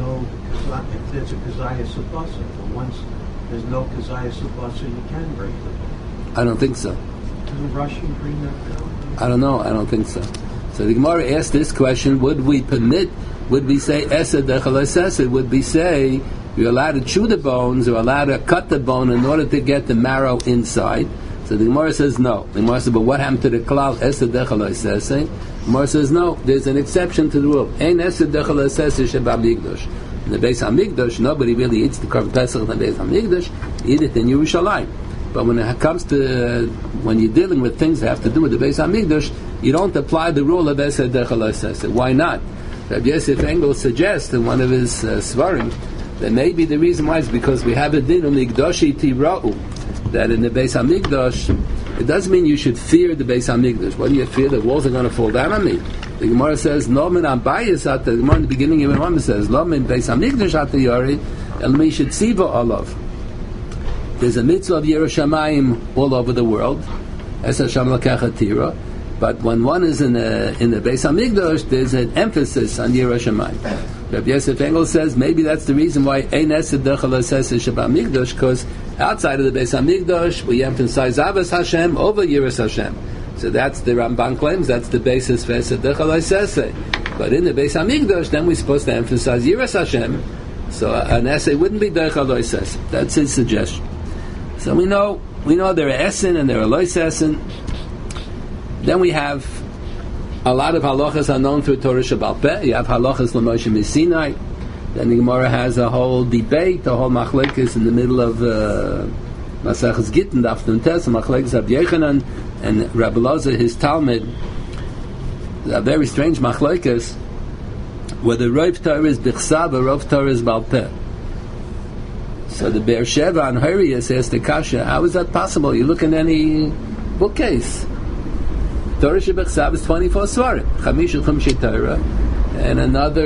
kazayas sabasa. But once there's no kazayas sabasa, you can break the bone. I don't think so. Does the Russian bring that down? I don't know. I don't think so. So the Gemara asked this question: would we permit? Would we say esed dechal? Would we say you're allowed to chew the bones or allowed to cut the bone in order to get the marrow inside? So the Gemara says no. The Gemara says, but what happened to the klal esed dechal esese? The Gemara says no. There's an exception to the rule. Ein esed dechal esese sheba migdosh. In the Beis HaMikdash, nobody really eats the Korban Pesach in the Beis HaMikdash. Eat it in Yerushalayim. But when it comes to when you're dealing with things that have to do with the Beis HaMikdash, you don't apply the rule of esed dechal esese. Why not? Rabbi Yosef Engel suggests in one of his svarim that maybe the reason why is because we have a din of migdoshi tira'u, that in the Beis HaMikdash, it doesn't mean you should fear the Beis HaMikdash. What do you fear? The walls are going to fall down on me. The Gemara says, no min ambayis at the Gemara in the beginning of the Gemara says, no min Beis HaMikdash at the yari, el mi should tziva olav. There's a mitzvah of Yerushalayim all over the world, es Hashem l'kecha tira. But when one is in the Beis HaMikdash, there's an emphasis on Yerushalayim. Rabbi Yosef Engel says maybe that's the reason why Ein Esed Dechal Esese Sheba Mikdash, because outside of the Beis HaMikdash we emphasize Avos Hashem over Yiras Hashem. So that's the Ramban claims that's the basis for Esed Dechal Esese. But in the Beis HaMikdash, then we're supposed to emphasize Yiras Hashem. So an essay wouldn't be Dechal Esese. That's his suggestion. So we know there are Essen and there are Lois Essen. Then we have a lot of halachas are known through Torah Shebaal Peh. You have halachas l'Moshe Sinai. Then the Gemara has a whole debate, a whole machlekes in the middle of Maseches Gittin, Daf Nun Tes, machlekes Rabbi Yechanan and Rabbi Elazar, his Talmud. A very strange machlekes, where the Rov Torah is Bichsav, the Rov Torah is Baal Peh. So the Be'er Sheva and Harius asked the Kasha, how is that possible? You look in any bookcase. Torah Shebechsav is 24 svarim, Chamish Chumshi Torah, and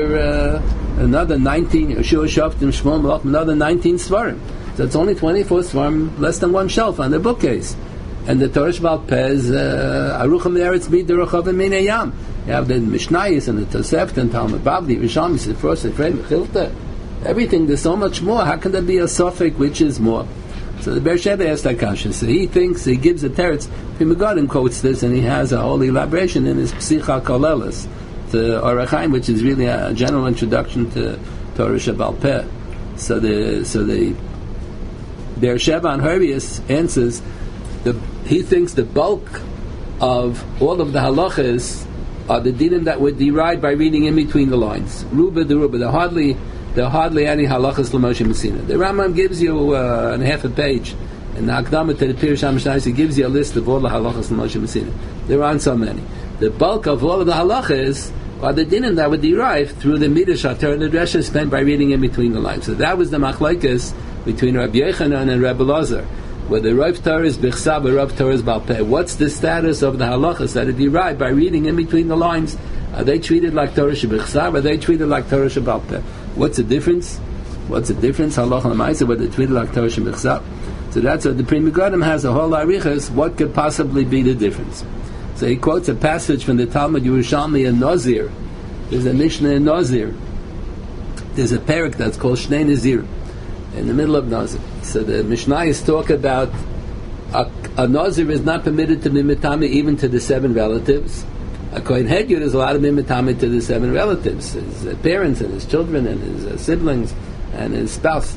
another 19. Yeshua Shoftim Shmuel Malach, another 19 svarim. So it's only 24 svarim, less than one shelf on the bookcase. And the Torah Shebaal Peh is Aruchim Eretz B'Derochavim Minei Yam. You have the Mishnayos and the Tosefta and Talmud Bavli, Rishon, Sifros, Sifrei, Mechilta. Everything. There's so much more. How can there be a suffix which is more? So the Be'er Sheva asked that kasha. So he gives a teretz. Pri Megadim quotes this, and he has a whole elaboration in his Psicha Kolelis, the Orach Chaim, which is really a general introduction to Torah Shebaal Peh. So the Be'er Sheva and Harius answers. He thinks the bulk of all of the halachas are the dinim that were derived by reading in between the lines. Ruba the Ruba. There are hardly any halachas l'Moshe Messina. The Rambam gives you in half a page In the Akdama to the Pirush HaMishnayos, he gives you a list of all the halachas in Moshe Messina. There aren't so many. The bulk of all of the halachas are the dinim that would derive through the Midrash HaTorah and the Dresha spent by reading in between the lines. So that was the machlokes between Rabbi Yochanan and Rabbi Elazar, where the Rav Torah is Bichsav and Rav Torah is Baal Peh. What's the status of the halachas that are derived by reading in between the lines? Are they treated like Torah Shebichsav? Are they treated like Torah Shebaal Peh? What's the difference? Halacha l'maisa, whether they're treated like Torah Shebichsav. So that's what the Pri Megadim has a whole arichas. What could possibly be the difference? So he quotes a passage from the Talmud Yerushalmi in Nazir. There's a Mishnah in Nazir. There's a parak that's called Shnei Nazir in the middle of Nazir. So the Mishnayos talk about a Nazir is not permitted to be mitame even to the 7 relatives. A Kohen Hedyot is allowed to be mitame to the 7 relatives, his parents and his children and his siblings and his spouse.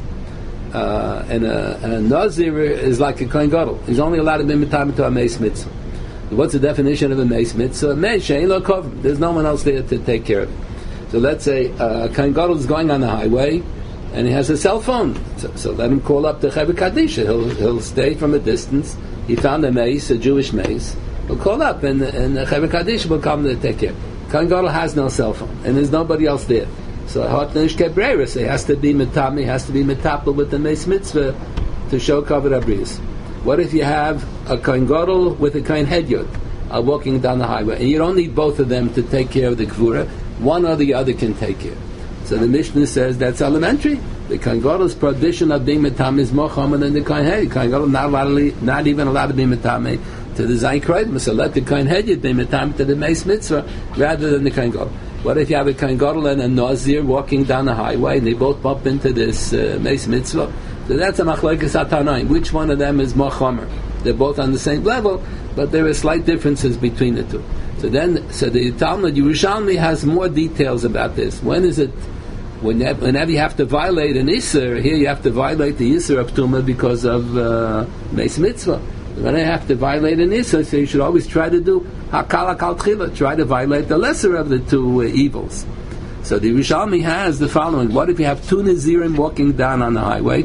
And a Nazir is like a Kohen Gadol. He's only allowed to be mitame to a Meis Mitzvah. What's the definition of a Meis Mitzvah? A Meis she'ein lo kovim. There's no one else there to take care of it. So let's say a Kohen Gadol is going on the highway and he has a cell phone. So let him call up the Chevra Kadisha. He'll stay from a distance. He found a Meis, a Jewish Meis. He'll call up and the Chevra Kadisha will come to take care. Kohen Gadol has no cell phone and there's nobody else there. So Hotnish Kebreris, he has to be mitami, has to be mitapel with the Meis Mitzvah to show Kavod Abrius. What if you have a Kohen Gadol with a Kohen Hedyot walking down the highway, and you don't need both of them to take care of the Gvura? One or the other can take care. So the Mishnah says that's elementary. The Kohen Gadol's prohibition of being mitame is more common than the Kohen Hedyot. Kohen Gadol not even allowed to be mitame to the Zayin Kreidma. So let the Kohen Hedyot be mitame to the Meis Mitzvah rather than the Kohen Gadol. What if you have a Kohen Gadol and a Nazir walking down the highway and they both bump into this Meis Mitzvah? So that's a machlokes hatanaim. Which one of them is more chomer? They're both on the same level, but there are slight differences between the two. So the Talmud Yerushalmi has more details about this. When is it? Whenever you have to violate an Isser, here you have to violate the Isser of Tumah because of Meis Mitzvah. When I have to violate an Isser, so you should always try to do Hakal Hakal Tchila, try to violate the lesser of the two evils. So the Yerushalmi has the following: what if you have 2 Nazirim walking down on the highway?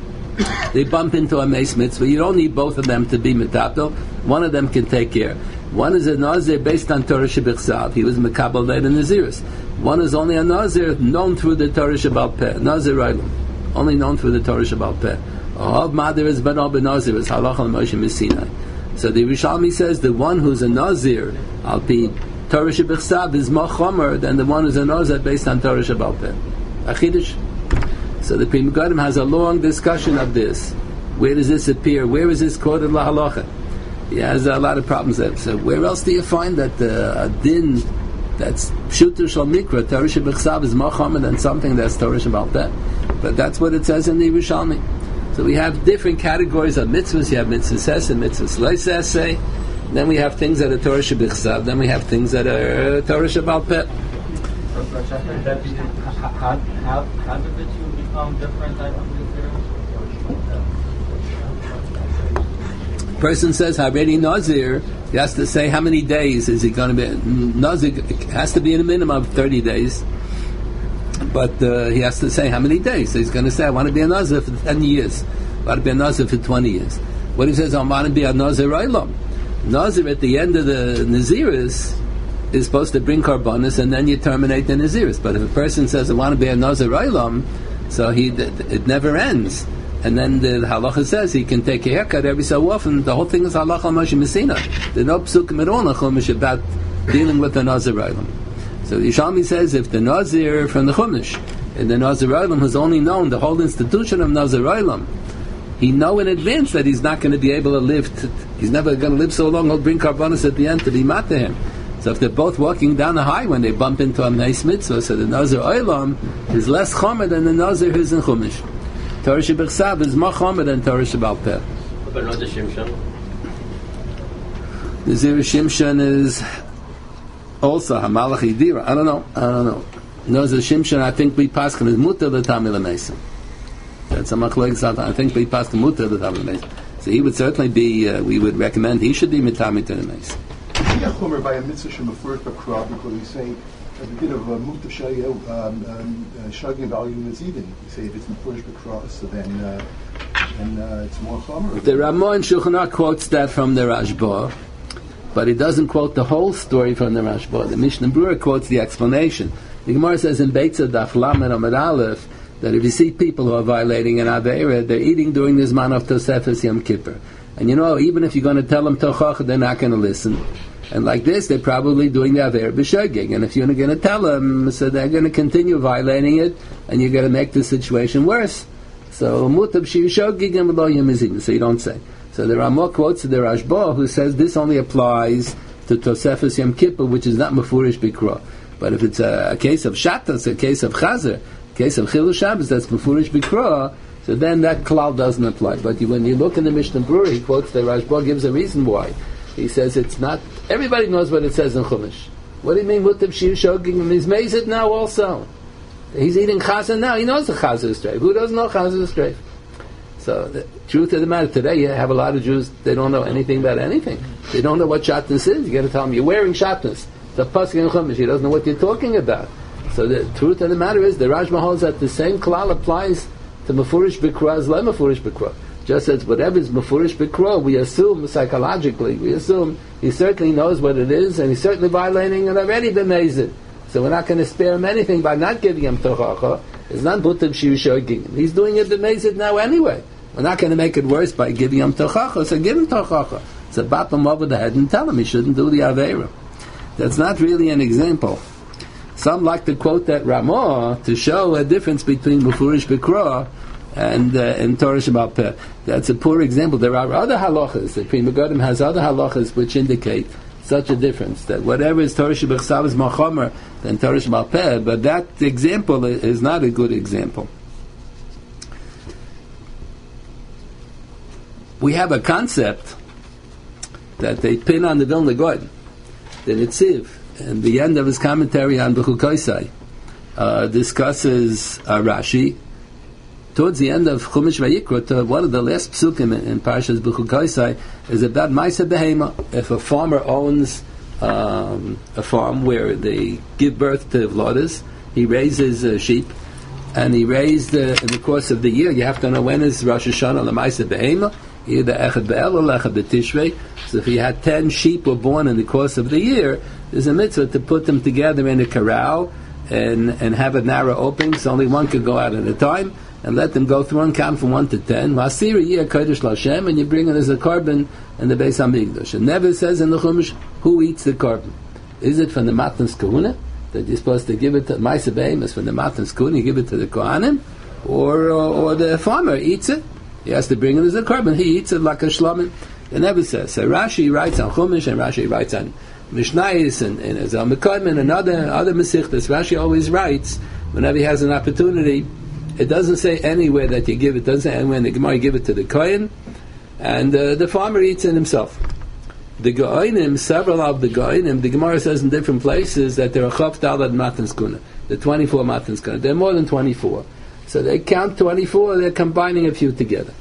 They bump into a Meis Mitzvah. You don't need both of them to be metapel. One of them can take care. One is a Nazir based on Torah Shebichsav. He was Mekabel Leid and Naziris. One is only a Nazir known through the Torah Shebaal Peh. Nazir Eilam. Only known through the Torah Shebaal Peh. Ahav Madir is Beno Benazir is Halacha Moshe Messinai. So the Yerushalmi says the one who's a Nazir, Al Pi Torah Shebichsav, is more chomer than the one who's a Nazir based on Torah Shebaal Peh. Achidish. So the Pri Megadim has a long discussion of this. Where does this appear? Where is this quoted lahalacha? He has a lot of problems there. So where else do you find that a din that's pshutur shal mikra, Torah shebichsav, is more chomer than something that's Torah shebaal peh? But that's what it says in the Yerushalmi. So we have different categories of mitzvahs. You have mitzvahs and mitzvahs leiseseh. Then we have things that are Torah shebichsav. Then we have things that are Torah shebaal peh. How did the two become different items? Person says already Nazir, he has to say how many days is he going to be. Nazir has to be in a minimum of 30 days, but he has to say how many days. So he's going to say, I want to be a Nazir for 10 years, I want to be a Nazir for 20 years. What he says, I want to be a Nazir Eilam. Nazir at the end of the Naziris is supposed to bring karbonis, and then you terminate the Naziris. But if a person says, I want to be a Nazir Eilam, so it never ends. And then the halacha says he can take a haircut every so often. The whole thing is halacha Moshe Messina. There's no psukim at all in the Chumash about dealing with the Nazir Eilam. So Yerushalmi says if the Nazir from the Chumash, and the Nazir Eilam has only known the whole institution of Nazir Eilam, he know in advance that he's not going to be able to live. He's never going to live so long. He'll bring karbonis at the end to be mat to him. So if they're both walking down the highway when they bump into a Meis Mitzvah, so the Nazir Eilam is less chomer than the Nazir who's in Chumash. Torah Shebichsav is more chomer than Torah Shebaal Peh. What about Nazir Shimshon? Nazir Shimshon is also Hamalach Yidira. I don't know. Nazir Shimshon, I think we paskin is mutar l'tamei l'meisa. That's a machlokes. I think we paskin mutar l'tamei l'meisa. So he would certainly be. We would recommend he should be mitami to the meisa. Is he a chomer by a mitzvah shemafurish b'krah because he's saying at the din of mutar shagin value is even. You say if it's mafurish b'krah, so then and it's more chomer. The Ramah in Shulchan Aruch quotes that from the Rashba, but he doesn't quote the whole story from the Rashba. The Mishnah Berurah quotes the explanation. The Gemara says in Beitza Daf Lamed Amud Aleph that if you see people who are violating an Aveira, they're eating during the Zman of Tosefes Yom Kippur. And you know, even if you're going to tell them Tochacha, they're not going to listen. And like this, they're probably doing the Aveira B'Shogeg. And if you're going to tell them, so they're going to continue violating it, and you're going to make the situation worse. So, Mutab Shir Shogeg and V'lo Yemizin. So you don't say. So there are more quotes to the Rashba who says this only applies to Tosefes Yom Kippur, which is not Mefurish Bikra. But if it's a case of Shatas, a case of Chazer, a case of Chilul Shabbos, that's Mefurish Bikra, so then that klal doesn't apply. But when you look in the Mishnah Berurah, he quotes the Rashba, gives a reason why. He says it's not, everybody knows what it says in Chumash. What do you mean, Mutab Shir Shogeg? He's mazed now also. He's eating Chazer now. He knows the Chazer is streif. Who doesn't know Chazer is streif? So the truth of the matter, today you have a lot of Jews, they don't know anything about anything. They don't know what shatnez is. You got to tell them, you're wearing shatnez. The pasuk in Chumash, he doesn't know what you're talking about. So the truth of the matter is, the Rashba holds that the same klal applies to Mefurish Bikra as Le Mefurish Bikra. Just as whatever is Mefurish Bikra, we assume psychologically, he certainly knows what it is, and he's certainly violating and already been mazed. So we're not going to spare him anything by not giving him Tochacha. It's not Mutab Shir Shogeg. He's doing it b'mezid now anyway. We're not going to make it worse by giving him Tochacha, so give him Tochacha. So bap him over the head and tell him he shouldn't do the Aveira. That's not really an example. Some like to quote that Ramah to show a difference between Mefurish Bikra and Torah Sheba'al Peh. That's a poor example. There are other halachas. The Pri Megadim has other halachas which indicate such a difference, that whatever is Torah Shebechsav is more chomer than Torah Sheba'al Peh, but that example is not a good example. We have a concept that they pin on the Vilna Gaon, the Netziv, and the end of his commentary on Bechukosai discusses Rashi. Towards the end of Chumash Vayikra, one of the last psukim in Parshas Bechukosai is about Ma'aseh Behema. If a farmer owns a farm where they give birth to vlodas, he raises sheep, and he raised in the course of the year. You have to know when is Rosh Hashanah Ma'aseh Behema, either Echad Be'el or Echad B'Tishrei. So if he had 10 sheep were born in the course of the year, there's a mitzvah to put them together in a corral and have a narrow opening, so only one could go out at a time, and let them go through and count from 1 to 10. Masir year Kodesh Lashem, and you bring it as a carbon in the Beis Hamikdash. It never says in the Chumash who eats the carbon. Is it from the Matnas Kahuna that you're supposed to give it to Ma'aseh Behema? Is from the Matnas Kahuna, you give it to the Kohanim, or the farmer eats it? He has to bring it as a carbon. He eats it like a shlamim. It never says. So Rashi writes on Chumash, and Rashi writes on Mishnayos, and Zal Mekoyim, and other Mesichtas. Rashi always writes whenever he has an opportunity. It doesn't say anywhere that you give it. It doesn't say anywhere in the Gemara you give it to the Kohen, and the farmer eats it himself. The Goinim, several of the Goinim, the Gemara says in different places that there are Chav Dalad Matans Kuna, the 24 Matans Kuna. There are more than 24. So they count 24, they're combining a few together.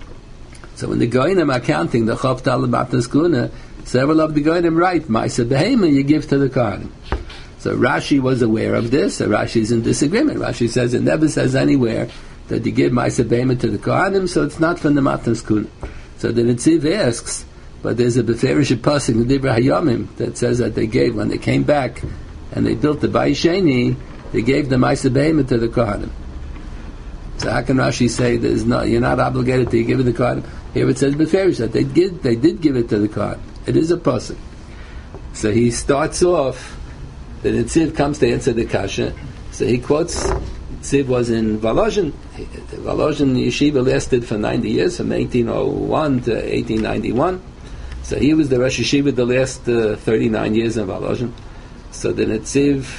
So when the Goinim are counting the Chav Dalad Matans Kuna, several of the Goinim write, Ma'aseh Behema you give to the Kohanim. So Rashi was aware of this, so Rashi is in disagreement. Rashi says it never says anywhere that you give Ma'aseh Behema to the Kohanim, so it's not from the Matnas Kuna. So the Netziv asks, but there's a Beferish Pasuk in the Divrei Hayomim that says that they gave, when they came back and they built the Bayis Sheni, they gave the Ma'aseh Behema to the Kohanim. So how can Rashi say you're not obligated to give it to the Kohanim? Here it says Beferish that they did give it to the Kohanim. It is a Pasuk. So he starts off. The Netziv comes to answer the kasha. So he quotes, Netziv was in Volozhin. The Volozhin yeshiva lasted for 90 years, from 1801 to 1891. So he was the Rosh Yeshiva the last 39 years in Volozhin. So the Netziv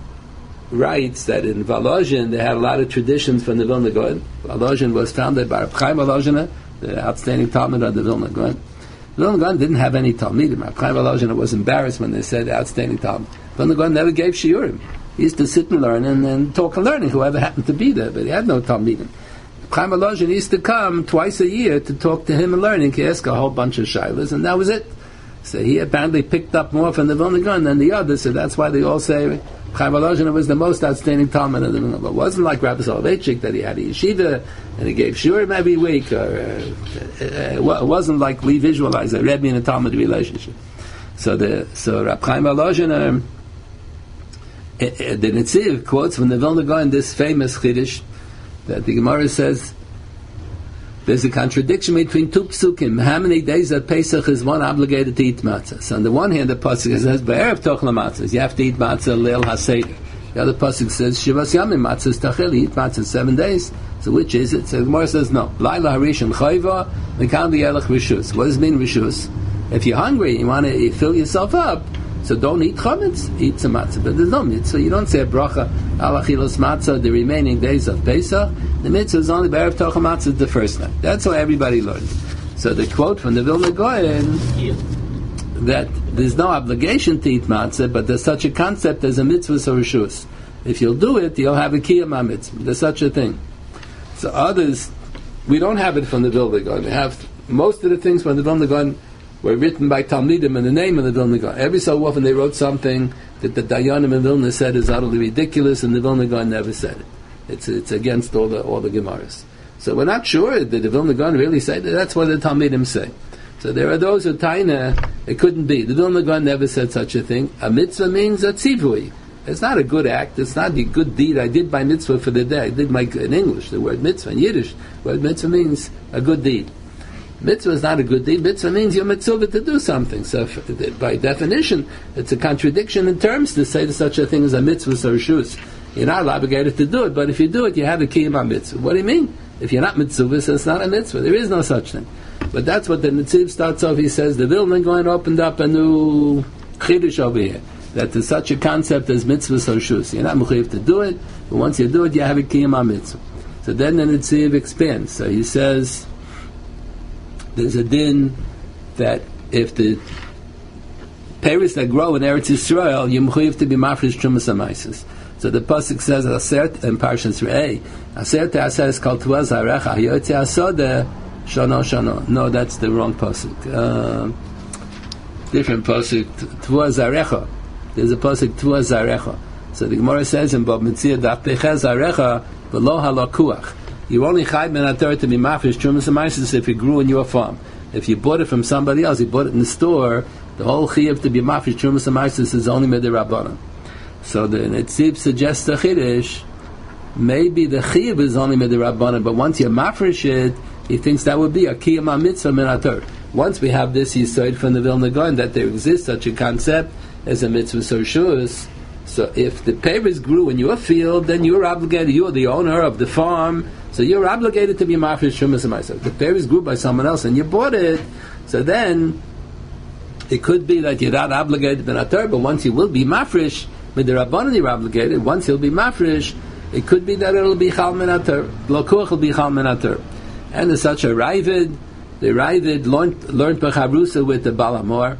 writes that in Volozhin they had a lot of traditions from the Vilna Gaon. Volozhin was founded by Reb Chaim Volozhin, the outstanding Talmud of the Vilna Gaon. The Vilna Gaon didn't have any Talmidim. Reb Chaim Volozhin was embarrassed when they said outstanding Talmud. Vilna Gaon never gave shiurim. He used to sit and learn and talk and learning, whoever happened to be there, but he had no Talmidim. Chaim Volozhin used to come twice a year to talk to him and learning. He asked a whole bunch of shilas, and that was it. So he apparently picked up more from the Vilna Gaon than the others, so that's why they all say Chaim Volozhin was the most outstanding Talmud of the Vilna. But it wasn't like Rabbi Soloveitchik that he had a yeshiva and he gave shiurim every week. It wasn't like we visualize a Rebbe and a Talmud relationship. So Rab Chaim Volozhin, the Netziv quotes from the Vilna Gaon this famous Chiddush that the Gemara says there's a contradiction between two psukim. How many days at Pesach is one obligated to eat matzah? So on the one hand, the pasuk says Be'erev tochel matzah, you have to eat matzah leil haseder. The other pasuk says Shivas yamim matzah tachil, you eat matzah 7 days. So which is it? So the Gemara says no. Laila harishon chayva mekan lielach rishus. What does it mean rishus? If you're hungry, you want to fill yourself up. So don't eat chametz, eat some matzah. But there's no mitzvah. You don't say a bracha al achilos matzah the remaining days of Pesach. The mitzvah is only be'erev tochel matzah the first night. That's how everybody learns. So the quote from the Vilna Gaon that there's no obligation to eat matzah, but there's such a concept as a mitzvah or rishus. If you'll do it, you'll have a kiyum mitzvah. There's such a thing. So others, we don't have it from the Vilna Gaon. We have most of the things from the Vilna Gaon were written by Talmidim in the name of the Vilna Gaon. Every so often they wrote something that the Dayanim in Vilna said is utterly ridiculous, and the Vilna Gaon never said it. It's against all the Gemaras. So we're not sure that the Vilna Gaon really said that. That's what the Talmidim say. So there are those who taina it couldn't be. The Vilna Gaon never said such a thing. A mitzvah means a tzivui. It's not a good act. It's not a good deed. I did my mitzvah for the day. I did in English the word mitzvah. In Yiddish, the word mitzvah means a good deed. Mitzvah is not a good deed. Mitzvah means you're mitzvah to do something. So by definition, it's a contradiction in terms to say such a thing as a mitzvah or rishus. You're not obligated to do it, but if you do it, you have a kiyum mitzvah. What do you mean? If you're not mitzvah, so it's not a mitzvah. There is no such thing. But that's what the Netziv starts off. He says the Vilna Gaon opened up a new chiddush over here, that there's such a concept as mitzvah or rishus. You're not mechuyev to do it, but once you do it, you have a kiyum mitzvah. So then the Netziv expands. So he says there's a din that if the pears that grow in Eretz Yisrael, you're mechuyev to be mafresh trumas hamaisos. So the pasuk says Aseret in Parshas Re'eh, Aseret Aseret is called Tuaz Harecha Yotze Asoda Shano Shano. No, that's the wrong pasuk. Different pasuk. Tuaz Harecha. There's a pasuk Tuaz Harecha. So the Gemara says in Bab Metzia Daf Pechaz Harecha V'lo Halakuach. You only chayv min haTorah to be mafresh trumas hamaisos if it grew in your farm. If you bought it from somebody else, you bought it in the store, the whole chiyuv to be mafresh trumas hamaisos is only midirabbanan. So the Netziv suggests the Chiddush, maybe the Chiyuv is only Midirabbanan, but once you mafresh it, he thinks that would be a Kiyum HaMitzvah Min HaTorah. Once we have this Yisod from the Vilna Gaon that there exists such a concept as a Mitzvah Sorshus, so if the pears grew in your field, then you're obligated, you're the owner of the farm, so you're obligated to be mafresh Trumas HaMaisa. The pears grew by someone else and you bought it, so then it could be that you're not obligated Min HaTorah, but once you will be mafresh, with the Rabbanan you're obligated, once he'll be mafresh, it could be that it'll be chal min haTorah. Lokuach will be chal min haTorah. And there's such a Ravid, the Ravid learned Bechavrusa with the Balamor,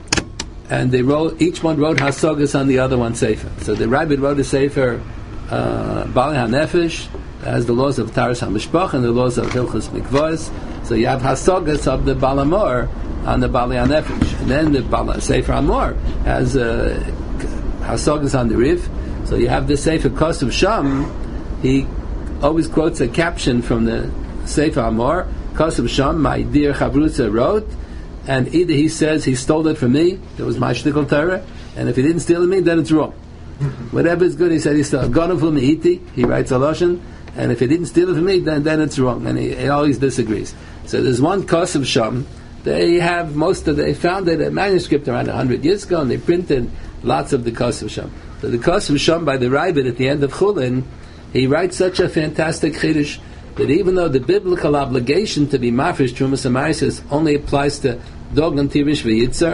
and they wrote, each one wrote Hasogas on the other one Sefer. So the Ravid wrote a Sefer, Bali HaNefesh, that has the laws of Taras HaMishpach and the laws of Hilchos Mikvos. So you have Hasogas of the Balamor on the Bali HaNefesh. And then the Sefer Amor has Hasogas on the Rif. So you have the Sefer Kosev Sham. He always quotes a caption from the Sefer Amor. Kosev Sham, my dear Chavrusa wrote, and either he says he stole it from me, that was my shtickle Torah, and if he didn't steal it from me, then it's wrong. Whatever is good, he said he stole it. Gonav Me'iti, he writes a Lashon, and if he didn't steal it from me, then it's wrong, and he always disagrees. So there's one Kosev Sham. They have they found it a manuscript around 100 years ago, and they printed lots of the Kosev Sham. So the Kosev Sham by the Ravid at the end of Chulin, he writes such a fantastic Chiddush that even though the biblical obligation to be mafresh Trumas HaMaisa only applies to Dogan, Tirish, V'Yitzar,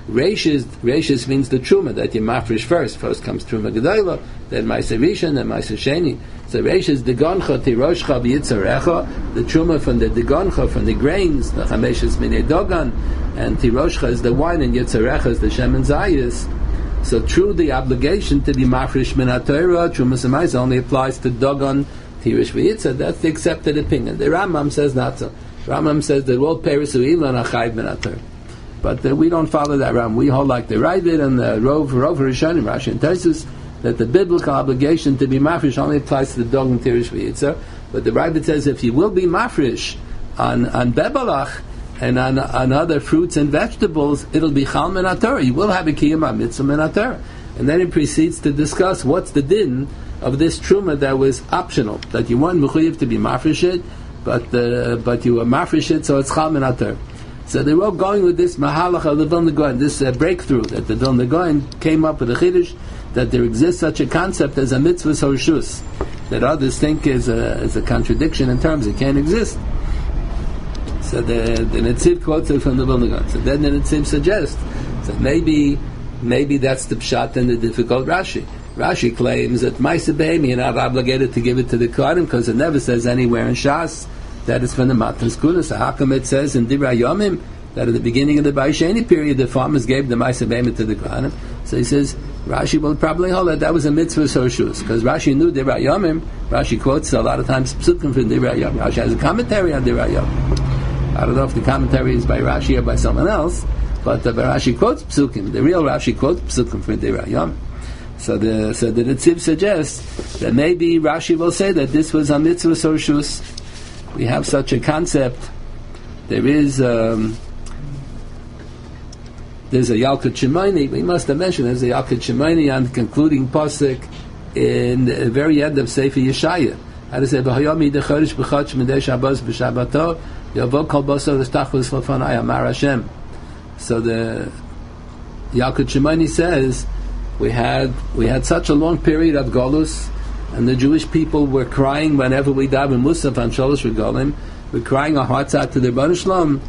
Reishis means the Truma, that you mafresh first. First comes Truma Gedolah, then Maisa Rishon, then Maisa Sheni. So Reishis Degoncha, Tiroshcha, V'Yitzarecha, the Truma from the Degoncha, from the grains, the Chameshis Minei Dogan, and Tiroshcha is the wine, and Yitzarecha is the Shemen Zayis. So true, the obligation to be mafresh min haTorah, Trumas HaMaisa only applies to Dogon, Tirish, V'Yitzar. That's the accepted opinion. The Rambam says not so. Rambam says that all Peres U'ilan are chayv min haTorah. But we don't follow that Rambam. We hold like the Ravid and the Rov Rishonim, Rashi and Tosfos, that the biblical obligation to be mafresh only applies to the dog and tirish v'yitzar. But the Rabbit says if you will be mafresh on bebalach and on other fruits and vegetables, it'll be chal min haTorah. You will have a kiyum mitzvah min haTorah. And then it proceeds to discuss what's the din of this truma that was optional, that you weren't mechuyev to be mafresh it, but you were mafresh it, so it's chal min haTorah. So they were all going with this mahalach of the Vilna Gaon, this breakthrough that the Vilna Gaon came up with a chiddush that there exists such a concept as a mitzvah horshus that others think is a contradiction in terms it can't exist. So the Netziv quotes it from the Vilna Gaon. So then the Netziv suggests that maybe that's the pshat and the difficult Rashi. Rashi claims that Ma'aseh Behema, you're not obligated to give it to the Kohanim because it never says anywhere in Shas that it's from the Matan Skula. So how come it says in Divrei Yomim that at the beginning of the Bayesheni period the farmers gave the Ma'aseh Behema to the Kohanim? So he says Rashi will probably hold that was a mitzvah sorshus because Rashi knew Divrei Yomim. Rashi quotes a lot of times psukim from Divrei Yomim. Rashi has a commentary on Divrei Yomim. I don't know if the commentary is by Rashi or by someone else, but Rashi quotes psukim. The real Rashi quotes psukim from Divrei Yomim. So the Netziv suggests that maybe Rashi will say that this was a mitzvah sorshus. We have such a concept. There's a Yalkut Shimoni. We must have mentioned there's a Yalkut Shimoni on the concluding pasuk in the very end of Sefer Yeshaya. How to say B'Hayomi Dechodesh B'Chodsh Midei Shabbos B'Shabbato Yavok Kol Basar L'Shtachus L'Fanai Amar Hashem. So the Yalkut Shimoni says we had such a long period of Golus, and the Jewish people were crying whenever we daven Musaf on Shalosh Regalim. We're crying our hearts out to the Rebbeinu Shalom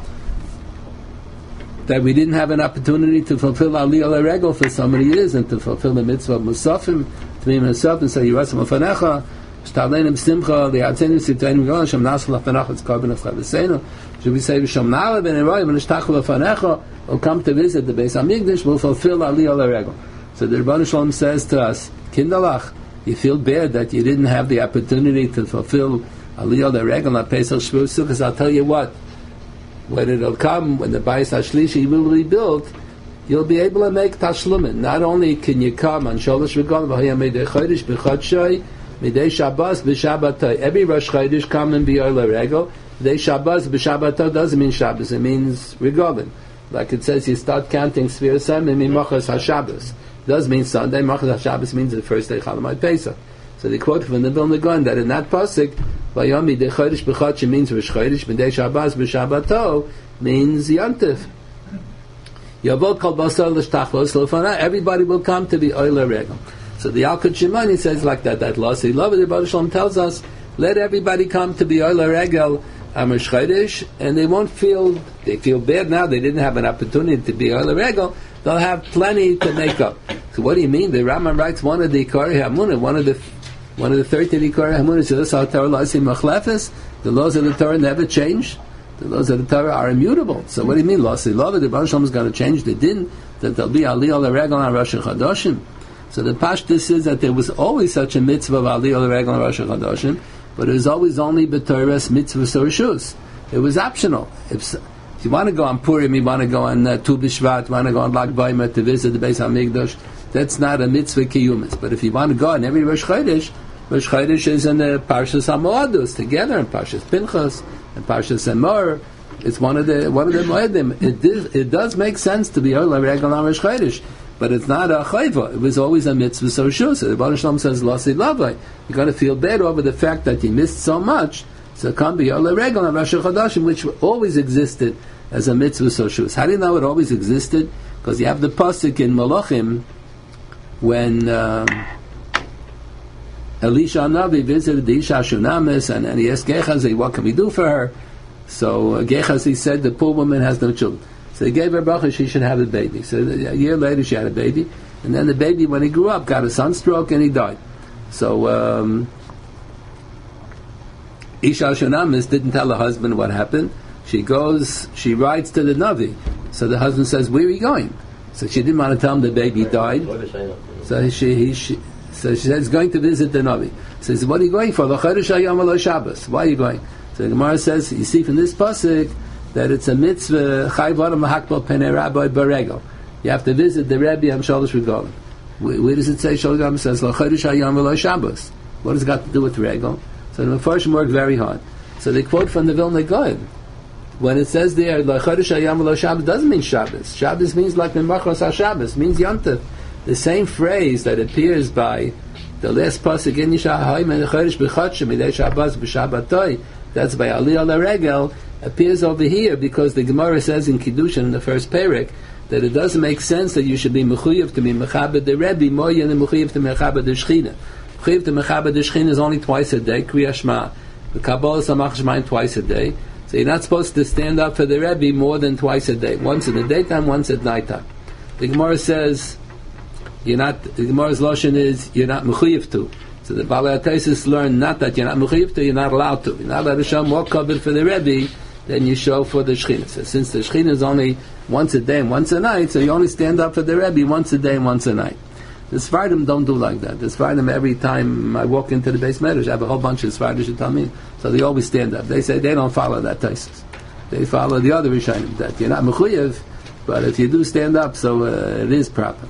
that we didn't have an opportunity to fulfill Aliyah Regel for so many years and to fulfill the mitzvah of Musafim, to be Musaf and say Yirasam Afanecha, Shtalenim Simcha, Li'atzenim Sitainim Golan, Shem Nasal Afanecha, it's Korban of Chavesenu. Should we say Shem Nalav and Eroyim and Ishtachel Afanecha will come to visit the Beis HaMikdash, will fulfill Aliyah Regel. So the Rebbeinu Shalom says to us, Kindalach, you feel bad that you didn't have the opportunity to fulfill Aliyah Regel on Pesach Shavuot Sukkot. I'll tell you what, when it'll come, when the Bayis HaShlishi will be built, you'll be able to make Tashlumin. Not only can you come on Sholosh Regalim, V'haya Midei Chodesh B'Chodshoi, Midei Shabbos B'Shabbato. Every Rosh Chodesh come and be Aliyah Regel. Midei Shabbos B'Shabbato doesn't mean Shabbos, it means Regalim. Like it says, you start counting Sfir Sam and Mimachas HaShabbos. It does mean Sunday. Machas HaShabbos means the first day Chalamoid Pesach. So they quote from the Vilna Gaon that in that pasuk, Vayomi de Chodesh B'Chodsh means Rosh Chodesh, Midei Shabbos B'Shabbato means Yontif. Yavot Kol Basar L'Shtachlos L'Fanai. Everybody will come to the Oila Regel. So the Yalkut Shimoni says like that. That Lasi Love, the Rebbeinu Shalom tells us, let everybody come to the Oila Regel Rosh Chodesh, and they feel bad now. They didn't have an opportunity to be Oila Regel. They'll have plenty to make up. So what do you mean? The Rambam writes one of the Ikarei Hamunah, one of the 13 Ikarei Hamunah says how Torah laws in Machlefes. The laws of the Torah never change. The laws of the Torah are immutable. So what do you mean? Lasi Love, the Rebbeinu Shalom is going to change the din that there'll be Aliyah Regel on Rosh Chodesh. So the pashtus is that there was always such a mitzvah of Aliyah Regel on Rosh Chodesh, but it was always only b'Torah's mitzvah sorshus. It was optional. If you want to go on Purim, you want to go on Tu B'Shvat, you want to go on Lag Baimer to visit the Beis HaMikdash, that's not a mitzvah kiyumis. But if you want to go on every Rosh Chodesh is in the Parshas HaMoadus together in Parshas Pinchas and Parshas Emor. It's one of the Moedim. It does make sense to be Oila Regel on Rosh Chodesh, but it's not a chayva. It was always a mitzvah sorshus. So the Rebbeinu Shalom says, Lasi Lavai. You're going to feel bad over the fact that you missed so much. So it can't be Oila Regel on Rosh Chodesh, which always existed as a mitzvah sorshus. How do you know it always existed? Because you have the pasuk in Malachim when Elisha Navi visited the Isha Shunamis and he asked Gehazi, what can we do for her? So Gehazi said, the poor woman has no children. So they gave her bracha, she should have a baby. So a year later she had a baby. And then the baby, when he grew up, got a sunstroke and he died. So Isha Shunamis didn't tell her husband what happened. She writes to the Navi. So the husband says, where are you going? So she didn't want to tell him the baby died. So she says, going to visit the Navi. Says, what are you going for? Why are you going? So the Gemara says, you see from this pasuk that it's a mitzvah, you have to visit the Rebbe on Shalosh Regalim. Where does it say Shalom? It says Lo Chodesh Hayom V'Lo Shabbos. What has it got to do with Regel? So the Mefarshim work very hard. So they quote from the Vilna Gaon. When it says there Lo Chodesh Hayom V'Lo Shabbos, doesn't mean Shabbos. Shabbos means like Memachos HaShabbos, means Yom Tov. The same phrase that appears by the last pasuk in Yisha Hayim Chodesh B'Chodshim Midei Shabbos B'Shabbatoi, that's by Aliyah LaRegel, appears over here because the Gemara says in Kiddushin in the first parak that it doesn't make sense that you should be mechuyev to be mechabed the Rebbe more than mechuyev to mechabed the Shechina. Mechuyev to mechabed the Shechina is only twice a day, Kriya Shema. The Kabbalah Samach Shemaim twice a day. So you're not supposed to stand up for the Rebbe more than twice a day. Once in the daytime, once at nighttime. The Gemara says the Gemara's lotion is you're not mechuyev to. So the Balei HaTaisus learn not that you're not mechuyev to, you're not allowed to. You're not allowed to show more kabbalah for the Rebbe than you show for the Shechina. So since the Shechina is only once a day and once a night, so you only stand up for the Rebbe once a day and once a night. The Sfardim don't do like that. The Sfardim, every time I walk into the Beis Medrash, I have a whole bunch of Sfardim who tell me, so they always stand up. They say they don't follow that Taisus. They follow the other Rishonim, that you're not mechuyev, but if you do stand up, so it is proper.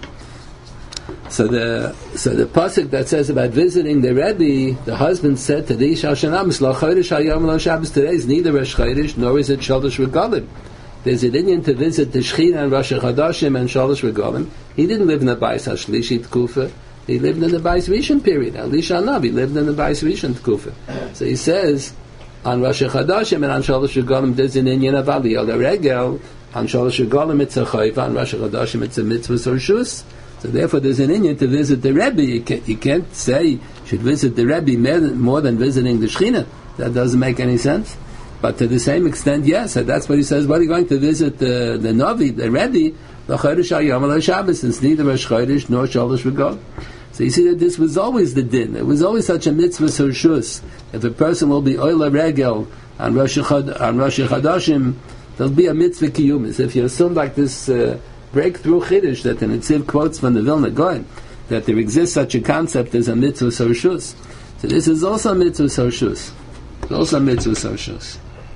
So the pasuk that says about visiting the Rebbe, the husband said to the Isha Shanamis, Lo Chodesh Hayom Lo Shabbos, today is neither Rosh Chodesh nor is it Shalosh Regalim. There's an Indian to visit the Shechina and Rosh Chodashim and Shalosh Regalim. He didn't live in the Bais HaShlishi Tkufa. He lived in the Bais Rishon period. Elisha Navi lived in the Bais Rishon Tkufa. So he says, on Rosh Chodashim and on Shalosh Regalim, there's an Indian of Aliyah LaRegel. On Shalosh Regalim, it's a Chayva. On Rosh Chodashim, it's a Mitzvah Sorshus. So therefore, there's an Indian to visit the Rebbe. You can't say you should visit the Rebbe more than visiting the Shechina. That doesn't make any sense. But to the same extent, yes. So that's what he says. What are you going to visit the Navi, the Rebbe? The Chodesh Hayom Lo Shabbos, since neither Rosh Chodesh nor Shalosh Regalim. So you see that this was always the din. It was always such a mitzvah sorshus. If a person will be oila regel on Rosh Chodashim, there'll be a mitzvah kiyumis. If you assume like this breakthrough chiddush that the Netziv quotes from the Vilna Gaon, that there exists such a concept as a mitzvah sorshus. So this is also a mitzvah sorshus. It's also a mitzvah sorshus.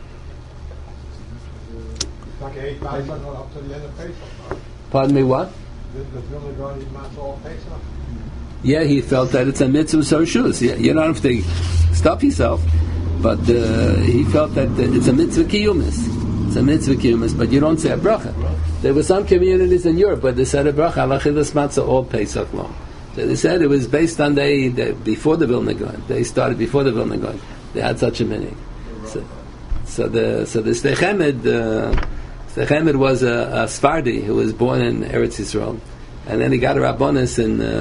Pardon me, what? Yeah, he felt that it's a mitzvah sorshus. Yeah, you don't have to stop yourself, but he felt that it's a mitzvah kiyumis. It's a mitzvah kiyumis, but you don't say a bracha. There were some communities in Europe where they said a bracha alachilas matzah all Pesach long. So they said it was based on before the Vilna Gaon. They started before the Vilna Gaon. They had such a meaning. So the Stechemed was a Sfardi who was born in Eretz Yisrael, and then he got a Rabbonis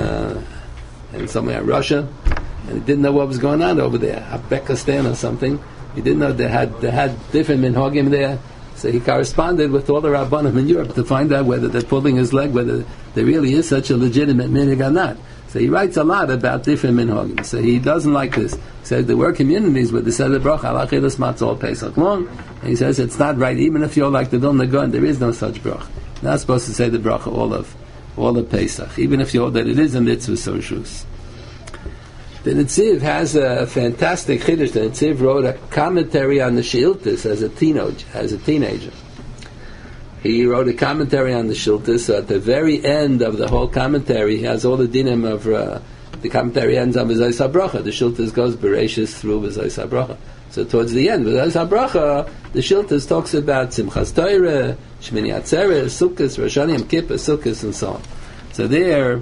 in somewhere in Russia, and he didn't know what was going on over there, Uzbekistan or something. He didn't know they had different minhagim there. So he corresponded with all the Rabbanim in Europe to find out whether they're pulling his leg, whether there really is such a legitimate minhag or not. So he writes a lot about different minhagim. So he doesn't like this. He says there were communities where they said the bracha alachilas matzah all Pesach long, and he says it's not right. Even if you're like the Vilna Gaon, there is no such bracha. You're not supposed to say the bracha all of Pesach, even if you hold that it is a mitzvah sorshus. The Netziv has a fantastic chiddush. The Netziv wrote a commentary on the Sheiltis as a teenager. He wrote a commentary on the Shiltis. So at the very end of the whole commentary, he has all the dinim of the commentary ends on V'zayis HaBracha. The Shiltis goes Bereshis through V'zayis HaBracha. So towards the end, V'zayis HaBracha, the Shiltis talks about Simchas Torah, Shmini Atzeres, Sukkos, Rosh Hashanah, Yom Kippur, Sukkos, and so on. So there,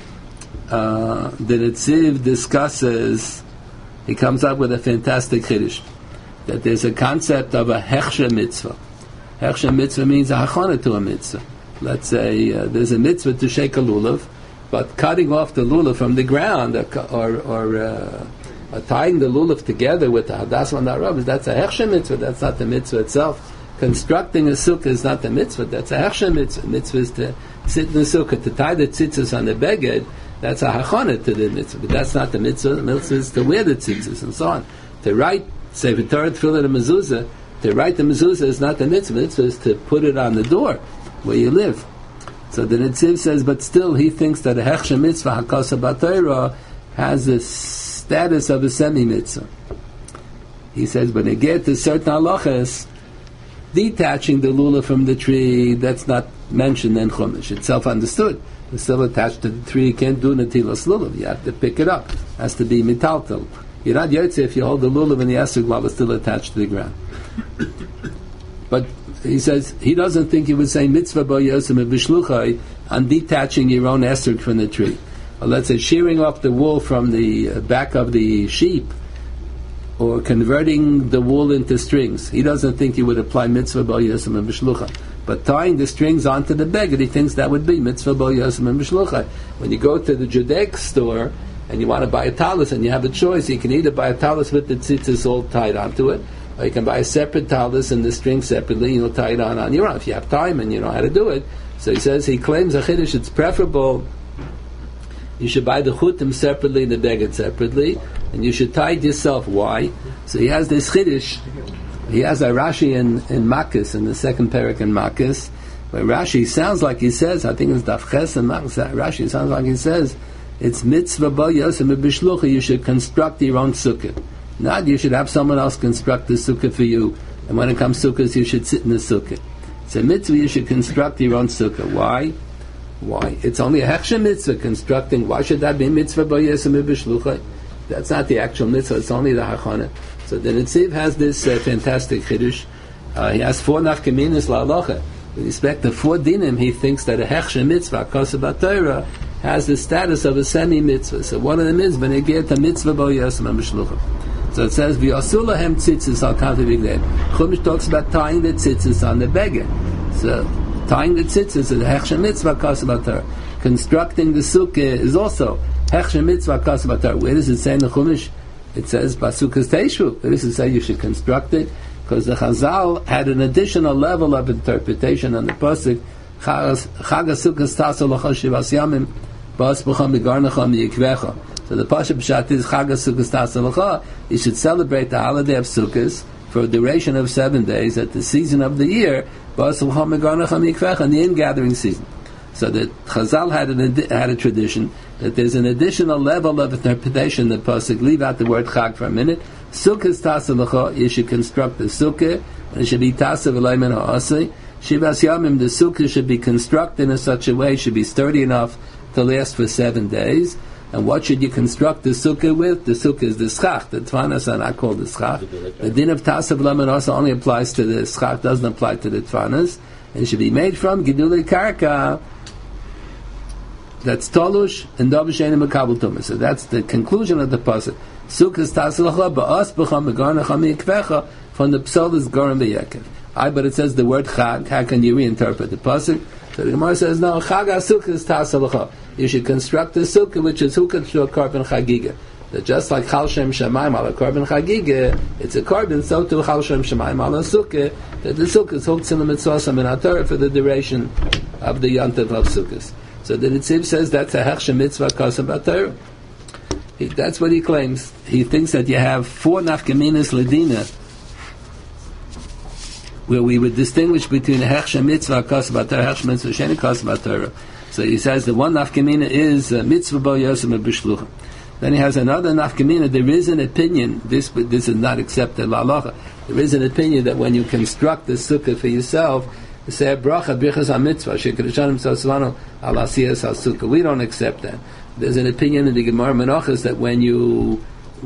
the Netziv discusses, he comes up with a fantastic chiddush, that there's a concept of a hechsher mitzvah. Hechsher mitzvah means a hachana to a mitzvah. Let's say there's a mitzvah to shake a lulav, but cutting off the lulav from the ground or tying the lulav together with the hadassah and the arabas, that's a hechsher mitzvah. That's not the mitzvah itself. Constructing a sukkah is not the mitzvah. That's a hechsher mitzvah. Mitzvah is to sit in the sukkah, to tie the tzitzis on the beged. That's a hachana to the mitzvah, but that's not the mitzvah. The mitzvah is to wear the tzitzis and so on. To write, say, v'torah tefillah and mezuzah, to write the mezuzah is not the mitzvah. The mitzvah is to put it on the door where you live. So the Netziv says, but still he thinks that a hechsher mitzvah, hakasa b'torah, has the status of a semi-mitzvah. He says, when you get to certain halachas, detaching the lulav from the tree, that's not mentioned in Chumash. It's self-understood. It's still attached to the tree. You can't do Natilas Lulav. You have to pick it up. It has to be mitaltal. You're not Yotze if you hold the Lulav and the Esrog while it's still attached to the ground. But he says he doesn't think he would say mitzvah bo yosem b'shluchai on detaching your own esrog from the tree. Or let's say shearing off the wool from the back of the sheep, or converting the wool into strings. He doesn't think he would apply mitzvah bo yosem b'shluchai. But tying the strings onto the beged, he thinks that would be mitzvah bo yosem b'shluchai. When you go to the Judaic store and you want to buy a talis and you have a choice, you can either buy a talis with the tzitzis all tied onto it, or you can buy a separate talis and the string separately, you'll tie it on your own if you have time and you know how to do it. So he says, he claims a chiddush, it's preferable, you should buy the chutim separately, the beged separately, and you should tie it yourself. Why? So he has this chiddush, he has a Rashi in Makis, in the second parak in Makis, where Rashi sounds like he says, I think it's Daf Ches and Makis, Rashi sounds like he says, it's mitzvah bo yosem b'shlucha, you should construct your own sukkah. Not you should have someone else construct the sukkah for you, and when it comes sukkahs, you should sit in the sukkah. It's a mitzvah, you should construct your own sukkah. Why? It's only a hechsher mitzvah constructing. Why should that be mitzvah bo yosem b'shlucha? That's not the actual mitzvah, it's only the hachana. So the Netziv has this fantastic chiddush. He has 4 nafkaminas la'alocha. With respect to 4 dinim, he thinks that a hechsher mitzvah, kosa b'Torah, has the status of a semi-mitzvah. So one of them is, v'negeh ta mitzvah bo yosem b'shlucha. So it says, v'yasu lahem tzitzis al kafi b'gleim. Chumash talks about tying the tzitzis on the beged. So tying the tzitzis is a hechsher mitzvah, kosa b'Torah. Constructing the sukkah is also hechsher mitzvah, kosa b'Torah. Where does it say in the Chumash? It says, Basukas Teishu. Where does it say you should construct it? Because the Chazal had an additional level of interpretation on the pasuk. Chag HaSukkos Tasa L'cha Shivas Yamim Bas B'cha Migarnecha Miyikvecha. So the pasuk pshat is Chag HaSukkos Tasa L'cha. You should celebrate the holiday of Sukkos for a duration of 7 days at the season of the year, Bas B'cha Migarnecha Miyikvecha, in the in-gathering season. So the Chazal had a tradition that there's an additional level of interpretation. The pasuk, leave out the word chag for a minute. Sukkah's tasa l'cha, you should construct the sukkah, and it should be tasa v'lay min ha'asei. Shivas yamim, the sukkah should be constructed in such a way, should be sturdy enough to last for 7 days. And what should you construct the sukkah with? The sukkah is the schach. The tfanas are not called the schach. The din of tasa v'lay min ha'asei only applies to the schach, doesn't apply to the tfanas. And it should be made from gidulei karka, that's Tolush and Dabashenim Makabel Tumah. So that's the conclusion of the pasuk. Sukkahs Tasalacha Ba'as B'cha Megarnecha Miyikvecha, from the Psolas Gorim B'Yekev. But it says the word Chag. How can you reinterpret the pasuk? So the Gemara says, no, Chag HaSukkahs Tasalacha. You should construct a sukkah which is Hukat Shua Korban Chagiga. That just like Chal Shem Shemaim Ala Korban Chagiga, it's a korban, so too Chal Shem Shemaim Ala Sukkah, that the sukkah is Huktzim Mitzvosam in HaTorah for the duration of the Yontav of Sukkahs. So the Netziv says that's a hechsher mitzvah kosa b'Torah. That's what he claims. He thinks that you have 4 nafkaminas ledina, where we would distinguish between a hechsher mitzvah kosa b'Torah, hechsher mitzvah sheni kosa b'Torah. So he says the one nafkamina is mitzvah bo yosem b'shlucha. Then he has another nafkamina. There is an opinion. This is not accepted la'alocha. There is an opinion that when you construct the sukkah for yourself, you say a bracha birchas ha-mitzvah shekadushanim sasvano al asiyas ha-sukkah. We don't accept that. There's an opinion in the Gemara Menachos that when you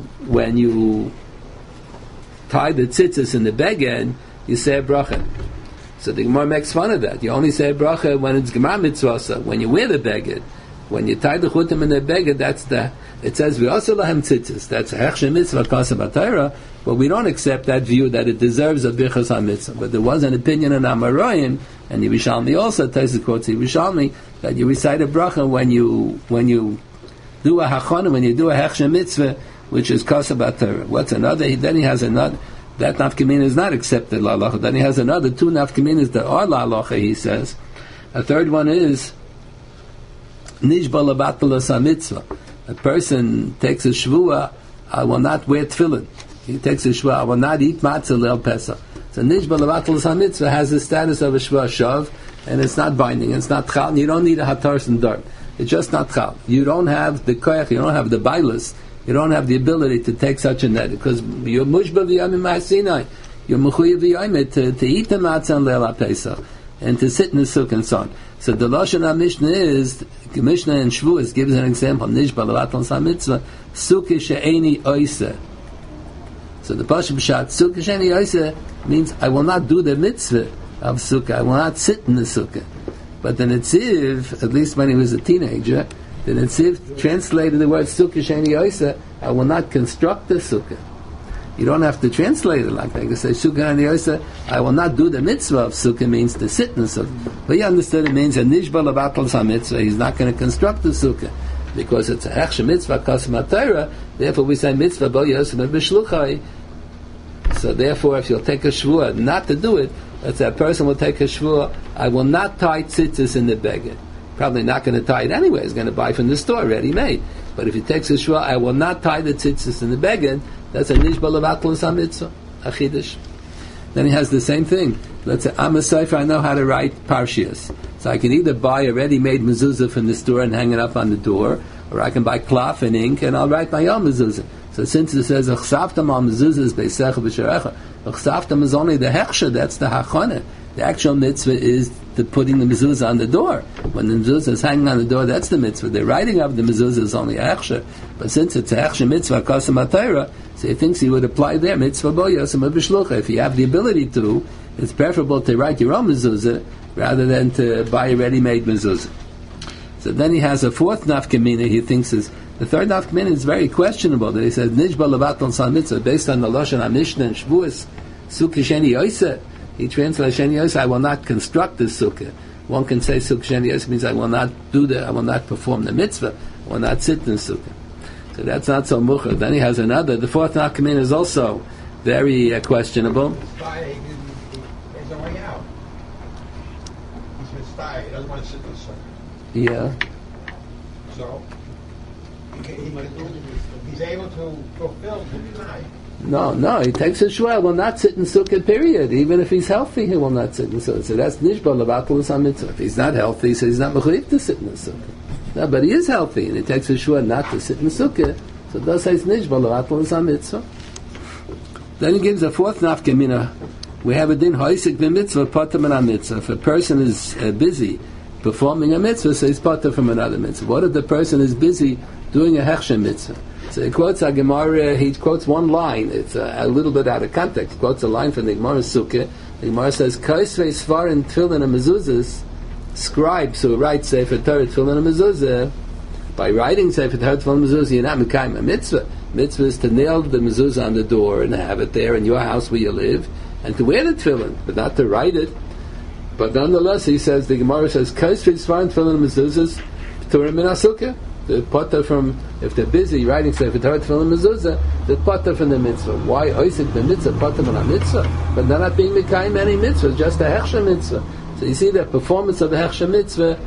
tie the tzitzis in the beged, you say a bracha. So the Gemara makes fun of that. You only say a bracha when it's Gemara mitzvah. So when you wear the beged, when you tie the chutim in the beged, it says we also lahem tzitzis. That's a hechsher mitzvah kosa b'Torah. But we don't accept that view that it deserves a birchas ha-mitzvah. But there was an opinion in Amoraim, and Yerushalmi also, Taisa quotes Yerushalmi, that you recite a bracha when you do a hachana, when you do a hechsher mitzvah, which is kosa b'Torah. What's another? Then he has another. That nafkamina is not accepted la'alocha. Then he has another 2 nafkaminas that are la'alocha, he says. A third one is nishba lebatalas ha-mitzvah. A person takes a shvuah, I will not wear tefillin. He takes a shvuah, I will not eat matzah leil Pesach. So nishba lebatalas ha-mitzvah has the status of a shvuah shav, and it's not binding, it's not chal. You don't need a hatars and dart. It's just not chal. You don't have the koyach, you don't have the bailus, you don't have the ability to take such a net, because you're mushba v'yamim ma'asinai. You're mechuyev v'yamim to eat the matzah and leil Pesach. and to sit in the sukkah and so on. So the Lashon HaMishnah is, the Mishnah in Shavuos gives an example, Nishba Levatal Mitzvah, Sukkah She'eni Oiseh. So the Pasha B'Shat, Sukkah She'eni Oiseh means I will not do the mitzvah of Sukkah, I will not sit in the Sukkah. But the Netziv, at least when he was a teenager, the Netziv translated the word Sukkah She'eni Oiseh, I will not construct the Sukkah. You don't have to translate it like that. You can say, Sukkah She'eni Oiseh, I will not do the mitzvah of Sukkah, means to sit in the Sukkah. But he understood it means a Nishba Levatal Mitzvah, he's not going to construct the Sukkah. Because it's a Hechsher Mitzvah, Kasem HaTorah, therefore we say Mitzvah Bo Yosem B'Shluchai. So therefore, if you'll take a shvua not to do it, let's say a person will take a shvua, I will not tie tzitzis in the beged. Probably not going to tie it anyway. He's going to buy from the store ready-made. But if he takes a shvua, I will not tie the tzitzis in the beged. That's a nishba levatal mitzvah, a chiddush. Then he has the same thing. Let's say I'm a sefer, I know how to write parshias, so I can either buy a ready-made mezuzah from the store and hang it up on the door, or I can buy cloth and ink and I'll write my own mezuzah. So since it says Achsaftam al mezuzahs beisecha b'sharecha, Achsaftam is only the hechsher, that's the hachana. The actual mitzvah is the putting the mezuzah on the door. When the mezuzah is hanging on the door, that's the mitzvah. The writing of the mezuzah is only a hechsher. But since it's a hechsher mitzvah, kasem HaTorah, so he thinks he would apply there, mitzvah bo yosem b'shlucha. If you have the ability to, it's preferable to write your own mezuzah rather than to buy a ready-made mezuzah. So then he has a fourth nafkamina he thinks is, the third nafkamina is very questionable, that he says, Nishba levatal san mitzvah, based on the Lashon HaMishnah and Shavuos, Sukkah She'eni Oiseh. He translates She'eni Oiseh, I will not construct the sukkah. One can say Sukkah She'eni Oiseh means I will not perform the mitzvah, I will not sit in the sukkah. So that's not so mucher. Then he has another, the fourth nafkamina is also very questionable. He's a way out. He's misdied. He doesn't want to sit in the sukkah. Yeah. So he's able to fulfill the Tanai. No, he takes a shua, will not sit in sukkah, period. Even if he's healthy, he will not sit in sukkah. So that's nishba levatal mitzvah. If he's not healthy, so he's not mechuyev to sit in the sukkah. No, but he is healthy, and he takes a shua not to sit in sukkah, so thus says nishba levatal mitzvah. Then he gives a fourth nafkamina. We have a din ha'isik b'mitzvah, pater min mitzvah. If a person is busy performing a mitzvah, so he's pater from another mitzvah. What if the person is busy doing a hechsher mitzvah? So he quotes a Gemara, he quotes one line, it's a little bit out of context, he quotes a line from the Gemara Sukkah. The Gemara says, Kaisvei Svarin Tfilin and Mezuzahs, scribes who write Sefer Torah Tfilin and Mezuzah, by writing Sefer Torah Tfilin and Mezuzah, you're not mekayim a mitzvah. Mitzvah is to nail the mezuzah on the door and have it there in your house where you live, and to wear the tefillin, but not to write it. But nonetheless, he says, the Gemara says, Kaisvei Svarin Tfilin and Mezuzahs, Torah min HaSukkah. The potter from, if they're busy writing Sefer Torah Tefillin Mezuzah, the potter from the mitzvah. Why oisik the mitzvah, potter from a mitzvah? But they're not being mekayim any mitzvah, just a hechsher mitzvah. So you see that performance of the hechsher mitzvah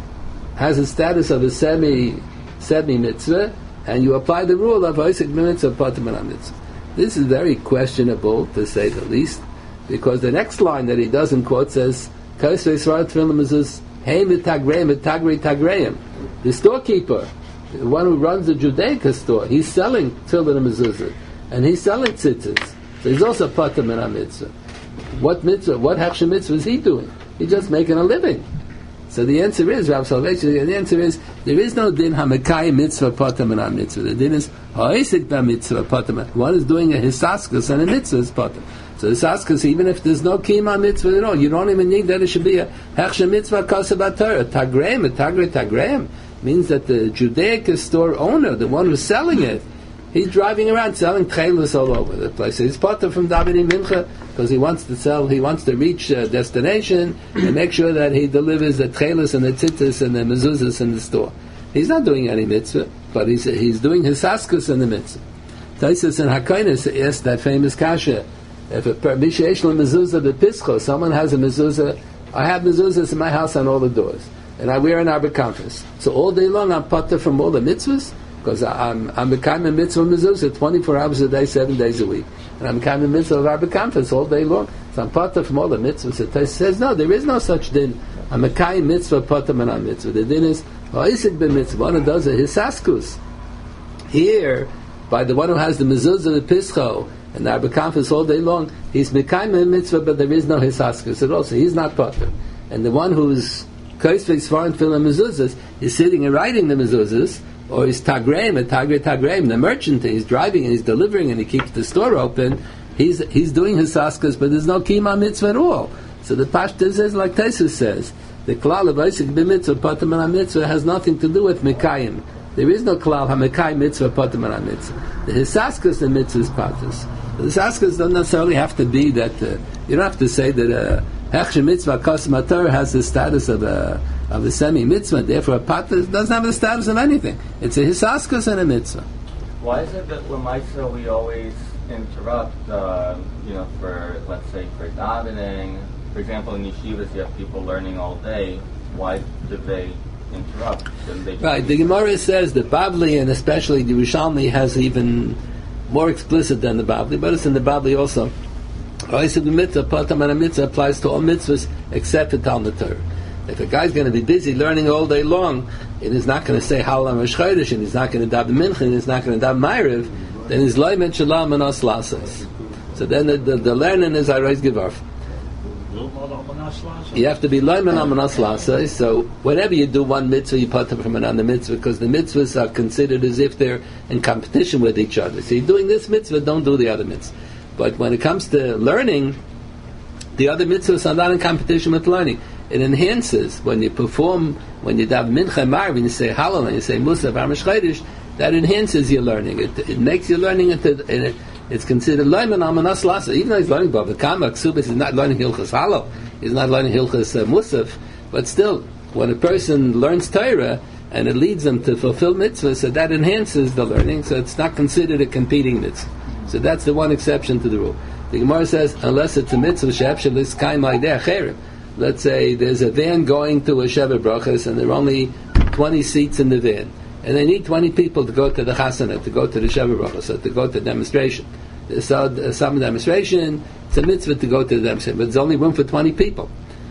has a status of a semi mitzvah, and you apply the rule of oisik mitzvah, potter from a mitzvah. This is very questionable, to say the least, because the next line that he doesn't quote says, Kaisvei Svarin Tefillin Mezuzah, Hey mitagreim, mitagri tagreim. The storekeeper, the one who runs the Judaica store, he's selling tefillin and mezuzah, and he's selling tzitzis. So he's also pater min mitzvah. What mitzvah? What hechsher mitzvah is he doing? He's just making a living. So the answer is, Rav Salvation, the answer is, there is no din hamekai mitzvah pater min mitzvah. The din is ha'isik ba mitzvah pater min. One is doing a hisaskus and a mitzvah is pater. So the asks, even if there's no kima mitzvah at all, you don't even need that it should be a hechsher mitzvah kasabat Torah. Tagreim, tagreim, means that the Judaica store owner, the one who's selling it, he's driving around selling trailers all over the place. So he's potter from Davening Mincha because he wants to sell, he wants to reach a destination and make sure that he delivers the trailers and the tzitzis and the mezuzahs in the store. He's not doing any mitzvah, but he's doing his askus in the mitzvah. Taisus and Hakainis asked that famous kasha. If a mezuzah bepischo, someone has a mezuzah, I have mezuzahs in my house on all the doors, and I wear an Arba Kanfas. So all day long I'm pater from all the mitzvahs, because I'm mekayim a mitzvah mezuzah 24 hours a day, 7 days a week, and I'm mekayim a mitzvah of Arba Kanfas all day long. So I'm pater from all the mitzvahs. It says no, there is no such din. I'm mekayim mitzvah pater min mitzvah. The din is ha'isik b'mitzvah. One who does a hisaskus. Here, by the one who has the mezuzah the pischo and the Arba Kanfas all day long, he's mekayim a mitzvah, but there is no hisaskus at all, so he's not pater. and the one who's Kaisvei Svarim Tefillah Mezuzahs is sitting and writing the mezuzahs, or he's Tagreim, the merchant, he's driving and he's delivering and he keeps the store open, he's doing his saskas, but there's no Kima mitzvah at all. So the Pashta says, like Taisus says, the Klal of Isaac b'mitzvah, Patam al mitzvah has nothing to do with Mekayim. There is no Klal HaMekayim mitzvah, Patam al mitzvah. The Hisaskas, the mitzvah is Patas. The Hisaskas don't necessarily have to be that, you don't have to say that Hechsher mitzvah Kosma Torah has the status of a semi mitzvah. Therefore, a patas doesn't have the status of anything. It's a hisaskas and a mitzvah. Why is it that Lamaisa we always interrupt? For let's say for davening, for example, in yeshivas you have people learning all day. Why do they interrupt? Right. The Gemara says that Bavli and especially the Yerushalmi has even more explicit than the Bavli, but it's in the Bavli also. The mitzvah, Patam and mitzvah applies to all mitzvahs except for Talmud Torah. If a guy's going to be busy learning all day long, and he's not going to say Halal Rosh Chodesh, and he's not going to daven Mincha, and he's not going to daven Ma'ariv, then he's loy mit shalom manos lasas. So then the learning is Arois Gevarf. You have to be loy manos lasas. So whenever you do one mitzvah, you put them from another mitzvah, because the mitzvahs are considered as if they're in competition with each other. So you're doing this mitzvah, don't do the other mitzvah. But when it comes to learning, the other mitzvahs are not in competition with learning. It enhances when you perform, when you daven Mincha Ma'ariv, when you say Halal and you say Musaf Rosh Chodesh, that enhances your learning. It makes your learning it's considered Leiman Amanas Lasa. Even though he's learning Bava Kama, Ksubis is not learning Hilchas Halal, he's not learning Hilchas Musaf, but still, when a person learns Torah and it leads them to fulfill mitzvahs, so that enhances the learning, so it's not considered a competing mitzvah. So that's the one exception to the rule. The Gemara says, unless it's a mitzvah she'efshel liskaim l'idei acherim. Let's say there's a van going to a Sheva Brachas and there are only 20 seats in the van. And they need 20 people to go to the Chasana, to go to the Sheva Brachas, or to go to the demonstration. So some demonstration, it's a mitzvah to go to the demonstration, but there's only room for 20 people.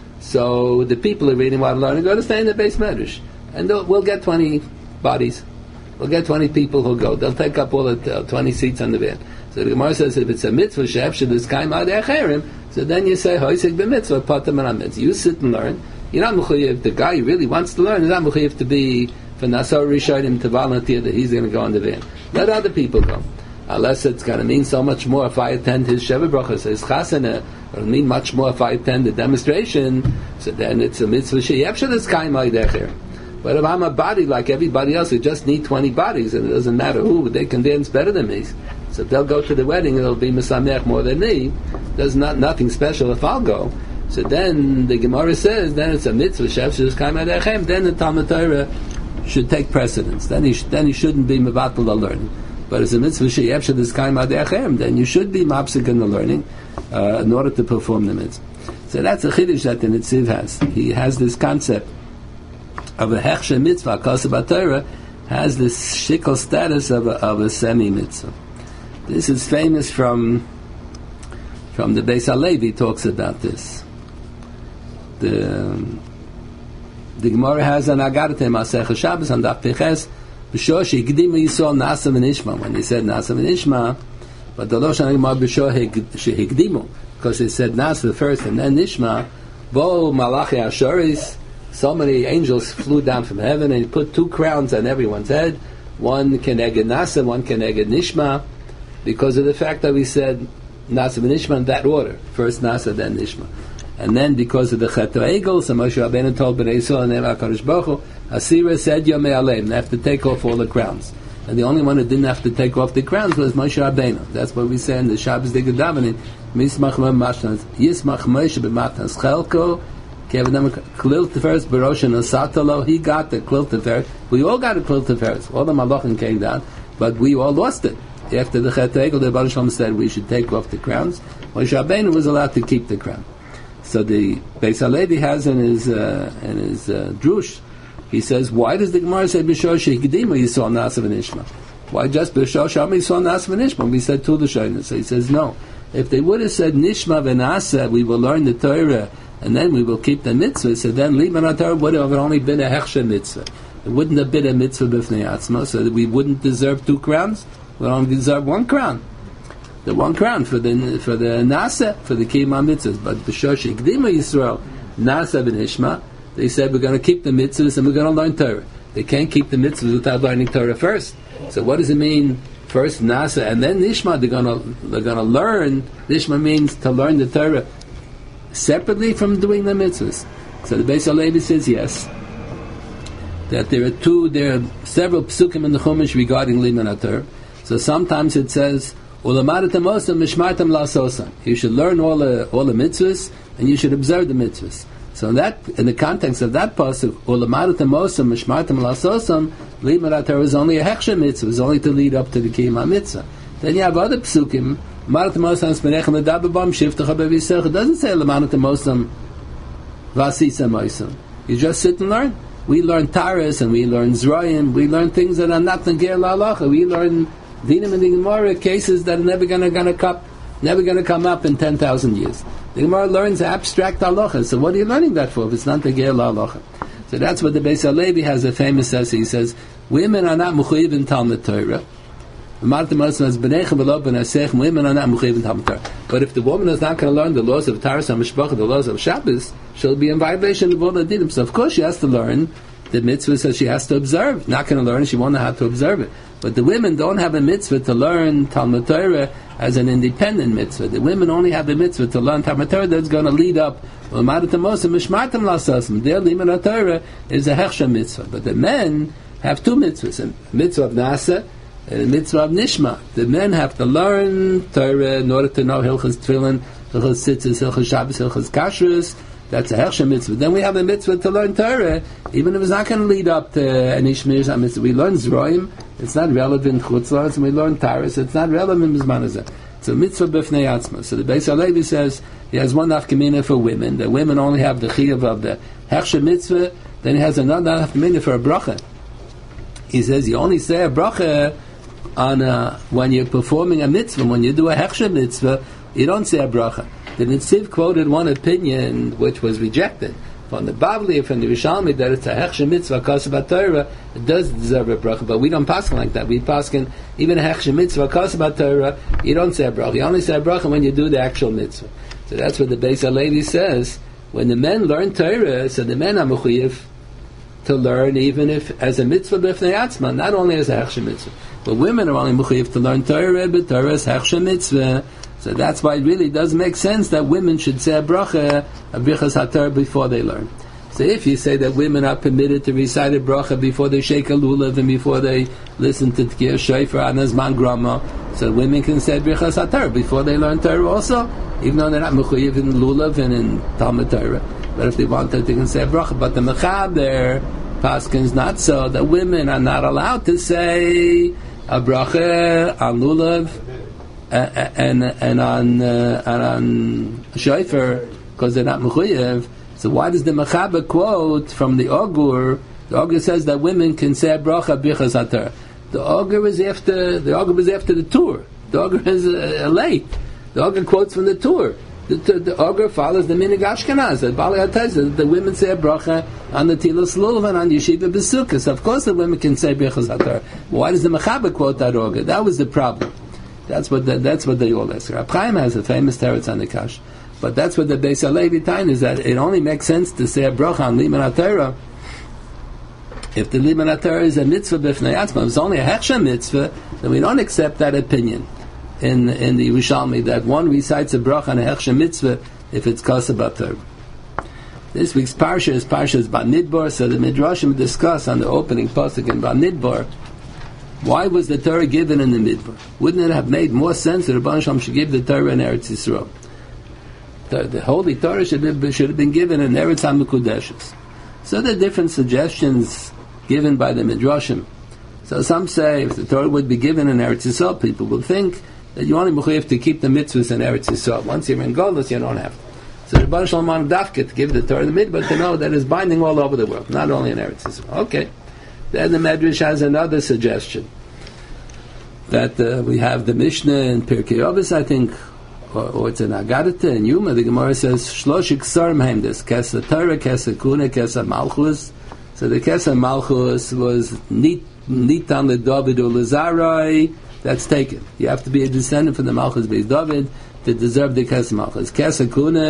So the people are reading while learning, go to stay in the base medrash. And we'll get 20 bodies. We'll get 20 people who'll go. They'll take up all the 20 seats on the van. So the Gemara says if it's a mitzvah she'efshel liskaim l'idei acherim, so then you say hoisek b'mitzvah patam and mitzvah. You sit and learn. You're not mechuyev. The guy who really wants to learn is not mechuyev to be for Nasar Rishonim to volunteer that he's going to go on the van. Let other people go, unless it's going to mean so much more if I attend his Sheva Brachas, his Chasana. It'll mean much more if I attend the demonstration. So then it's a mitzvah she'efshel liskaim l'idei acherim. But if I'm a body like everybody else who just need 20 bodies, and it doesn't matter who, they can dance better than me. So if they'll go to the wedding, it'll be Mesamech more than me. There's nothing special if I'll go. So then the Gemara says, then it's a mitzvah, she'efshel liskaim l'idei acherim, then the Talmud Torah should take precedence. Then he shouldn't be mevatel the learning. But as a mitzvah she'efshel liskaim l'idei acherim, then you should be mapsik in the learning in order to perform the mitzvah. So that's a chiddush that the Netziv has. He has this concept of a hechsher mitzvah, Kosev Torah, has this shikol status of a semi mitzvah. This is famous from the Beis Halevi talks about this. The Gemara has an Agarate Masech Shabbos on Daf Peches b'shor she'ikdimu Yisrael Nasa v'Nishma. When he said Nasa v'Nishma, but the Lashon Gemara b'shor she'ikdimu, because he said Nasa first and then Nishma. Bo Malachi Ashoris, so many angels flew down from heaven and he put 2 crowns on everyone's head. One keneged Nasa, one keneged Nishma, because of the fact that we said Nasa v'Nishma in that order. First Nasa, then Nishma. And then because of the Chet HaEgel, so Moshe Rabbeinu told Bnei Yisrael and HaKadosh Baruch Hu, Asira said Yomei Aleim, they have to take off all the crowns. And the only one who didn't have to take off the crowns was Moshe Rabbeinu. That's what we say in the Shabbos Digah Davening, Mismach Mashnas, Yismach Moshe b'Matnas Chelko, Kevin Klil Teferes B'Rosh Nasatalo, he got the Klil Teferes. We all got a Klil Teferes. All the Malachim came down, but we all lost it. After the Chet HaEgel, the Baruch Shalom said we should take off the crowns. Moshe Rabbeinu was allowed to keep the crown. So the Beis Halevi has in his drush, he says, why does the Gemara say b'shor she'ikdimu Yisrael Nasa v'Nishma? Why just b'shor she'ikdimu Yisrael Nasa v'Nishma? We said two Lashonos. So he says no. If they would have said Nishma v'Nasa, we will learn the Torah and then we will keep the mitzvah. So then Liman Torah would have only been a hechsher mitzvah. It wouldn't have been a mitzvah b'fnei atzma, so that we wouldn't deserve 2 crowns. We only deserve 1 crown. The 1 crown for the nasa, for the kiyum mitzvahs. But b'shor she'ikdimu Yisrael Nasa v'nishma. They said we're going to keep the mitzvahs and we're going to learn Torah. They can't keep the mitzvahs without learning Torah first. So what does it mean? First Nasa and then Nishma. They're going to learn. Nishma means to learn the Torah separately from doing the mitzvahs. So the Beis HaLevi says yes. That there are several psukim in the Chumash regarding Liman HaTorah. So sometimes it says, you should learn all the mitzvahs and you should observe the mitzvahs. So in the context of that pasuk, Liman HaTorah is only a hechsher mitzvah, is only to lead up to the Kiyum HaMitzvah. Then you have other psukim, it doesn't say you just sit and learn. We learn Taras and we learn Zroyim, we learn things that are not Nager La'alacha, we learn Dinim and the Gemara, cases that are never going to come up in 10,000 years. The Gemara learns abstract halacha. So what are you learning that for if it's not Nager La'alacha? So that's what the Beis HaLevi has a famous essay. He says, women are not mechuyev in Talmud Torah. Women are not mechuyev in Talmud Torah. But if the woman is not going to learn the laws of Taras HaMishpacha, the laws of Shabbos, she'll be in violation of all the dinim. So of course she has to learn the mitzvah, so she has to observe. Not going to learn, she won't know how to observe it. But the women don't have a mitzvah to learn Talmud Torah as an independent mitzvah. The women only have a mitzvah to learn Talmud Torah that's going to lead up. Their Liman HaTorah is a hechsher mitzvah. But the men have two mitzvahs, a mitzvah of Nasa and a mitzvah of Nishma. The men have to learn Torah in order to know Hilchos Tefillin, Hilchos Tzitzis, Hilchos Shabbos, Hilchos Kashrus. That's a hechsher mitzvah. Then we have a mitzvah to learn Torah, even if it's not going to lead up to any shmir mitzvah. We learn Zroim, it's not relevant chutzlaritz, and we learn Taras, it's not relevant b'zman hazeh. It's a mitzvah b'fnei atzma. So the Beis HaLevi says he has one nafkamina for women. The women only have the chiyuv of the hechsher mitzvah. Then he has another nafkamina for a bracha. He says you only say a bracha on when you're performing a mitzvah. When you do a hechsher mitzvah, you don't say a bracha. The Nitziv quoted one opinion which was rejected from the Bavli, from the Rishalmi, that it's a hechsher mitzvah, kasav Torah, it does deserve a bracha, but we don't paskin like that. We paskin even a hechsher mitzvah, kasav Torah, you don't say a bracha. You only say a bracha when you do the actual mitzvah. So that's what the Beis HaLevi says. When the men learn Torah, so the men are mechuyev to learn, even if as a mitzvah b'fnei atzma, not only as a hechsher mitzvah. But women are only mechuyev to learn Torah, but Torah is hechsher mitzvah. So that's why it really does make sense that women should say a bracha, a brichas haTorah, before they learn. So if you say that women are permitted to recite a bracha before they shake a lulav and before they listen to Tkir Shofar and Azman Grama, so women can say brichas haTorah before they learn Torah also, even though they're not mechuyev in lulav and in Talmud Torah. But if they want to, they can say a bracha. But the mechaber paskin's not so. The women are not allowed to say a bracha on lulav and on shofar because they're not mechuyev. So why does the mechaber quote from the Ogur? The Ogur says that women can say a bracha brichas haTorah. The Ogur is after the Tur. The Ogur is late. The Ogur quotes from the Tur. The Ogur follows the Minig Ashkenaz. The Bali HaTezah, the women say a bracha on the Tilos Lulav and on Yeshiva B'Sukkos. Of course, the women can say brichas haTorah. Why does the mechaber quote that Ogur? That was the problem. That's what they all ask. Rab Chaim has a famous teretz on the Kash, but that's what the Beis HaLevi tain is, that it only makes sense to say a bracha on Liman HaTorah if the Liman HaTorah is a mitzvah b'fnei atzma. If it's only a hechsher mitzvah, then we don't accept that opinion in the Yerushalmi that one recites a bracha on a hechsher mitzvah if it's kasav haTorah. This week's parsha is Bamidbar. So the Midrashim discuss on the opening pasuk in Bamidbar. Why was the Torah given in the Midbar? Wouldn't it have made more sense that Rebbeinu Shalom should give the Torah in Eretz Yisrael? The Holy Torah should have been given in Eretz HaMekudeshes. So there are different suggestions given by the Midrashim. So some say if the Torah would be given in Eretz Yisrael, people will think that you only have to keep the mitzvahs in Eretz Yisrael. Once you're in Golus, you don't have to. So the Rebbeinu Shalom wanted Dafka to give the Torah in the Midbar to know that it's binding all over the world, not only in Eretz Yisrael. Okay. Then the Medrash has another suggestion that we have the Mishnah in Pirkei Avos, I think, or it's in Agadata in Yuma. The Gemara says Shlosh Iksarim Heimdes Kesa Torah, Kesa Kuna, Kesa Malchus. So the Kesa Malchus was Nitan LeDavid or Lezarai. That's taken. You have to be a descendant from the Malchus Beis David to deserve the Kesa Malchus. Kesa Kuna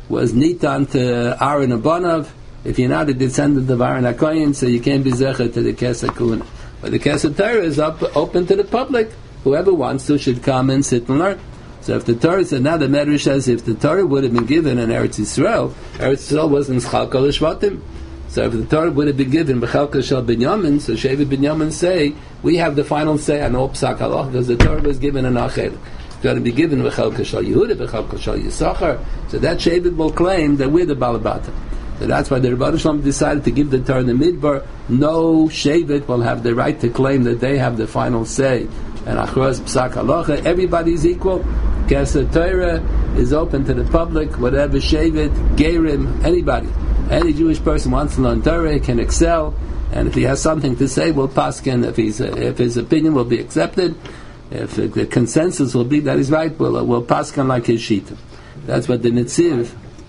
was nitan to Aaron Abanav. If you're not a descendant of Aaron HaKohen, so you can't be zecher to the Kesed Kahuna. But the Kesed Torah is open to the public. Whoever wants to should come and sit and learn. So if the Torah said, now the Medrash says, if the Torah would have been given in Eretz Yisrael wasn't Chalka l'Shvatim. So if the Torah would have been given B'Chalka Shel Binyamin, so Shevet Binyamin say, we have the final say on all Psak Halach, because the Torah was given in Achel. It's going to be given B'Chalka Shel Yehuda, B'Chalka Shel Yisachar. So that Shevet will claim that we're the Balabata. So that's why the Rebbeinu Shalom decided to give the Torah in the Midbar. No Shevet will have the right to claim that they have the final say. And Achros Psak Halacha, everybody's equal. Kesed Torah is open to the public. Whatever Shevet, Gerim, anybody, any Jewish person wants to learn Torah can excel. And if he has something to say, we'll paskin. If his opinion will be accepted, if the consensus will be that he's right, we'll paskin like his shita. That's what the Netziv.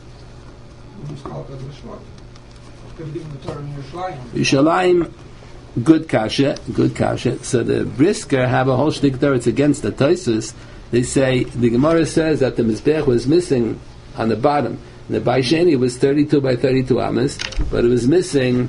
Yerushalayim, good kasha. So the Brisker have a whole shtick there. It's against the Tosfos. They say the Gemara says that the Mizbech was missing on the bottom. The Baisheni was 32 by 32 amas, but it was missing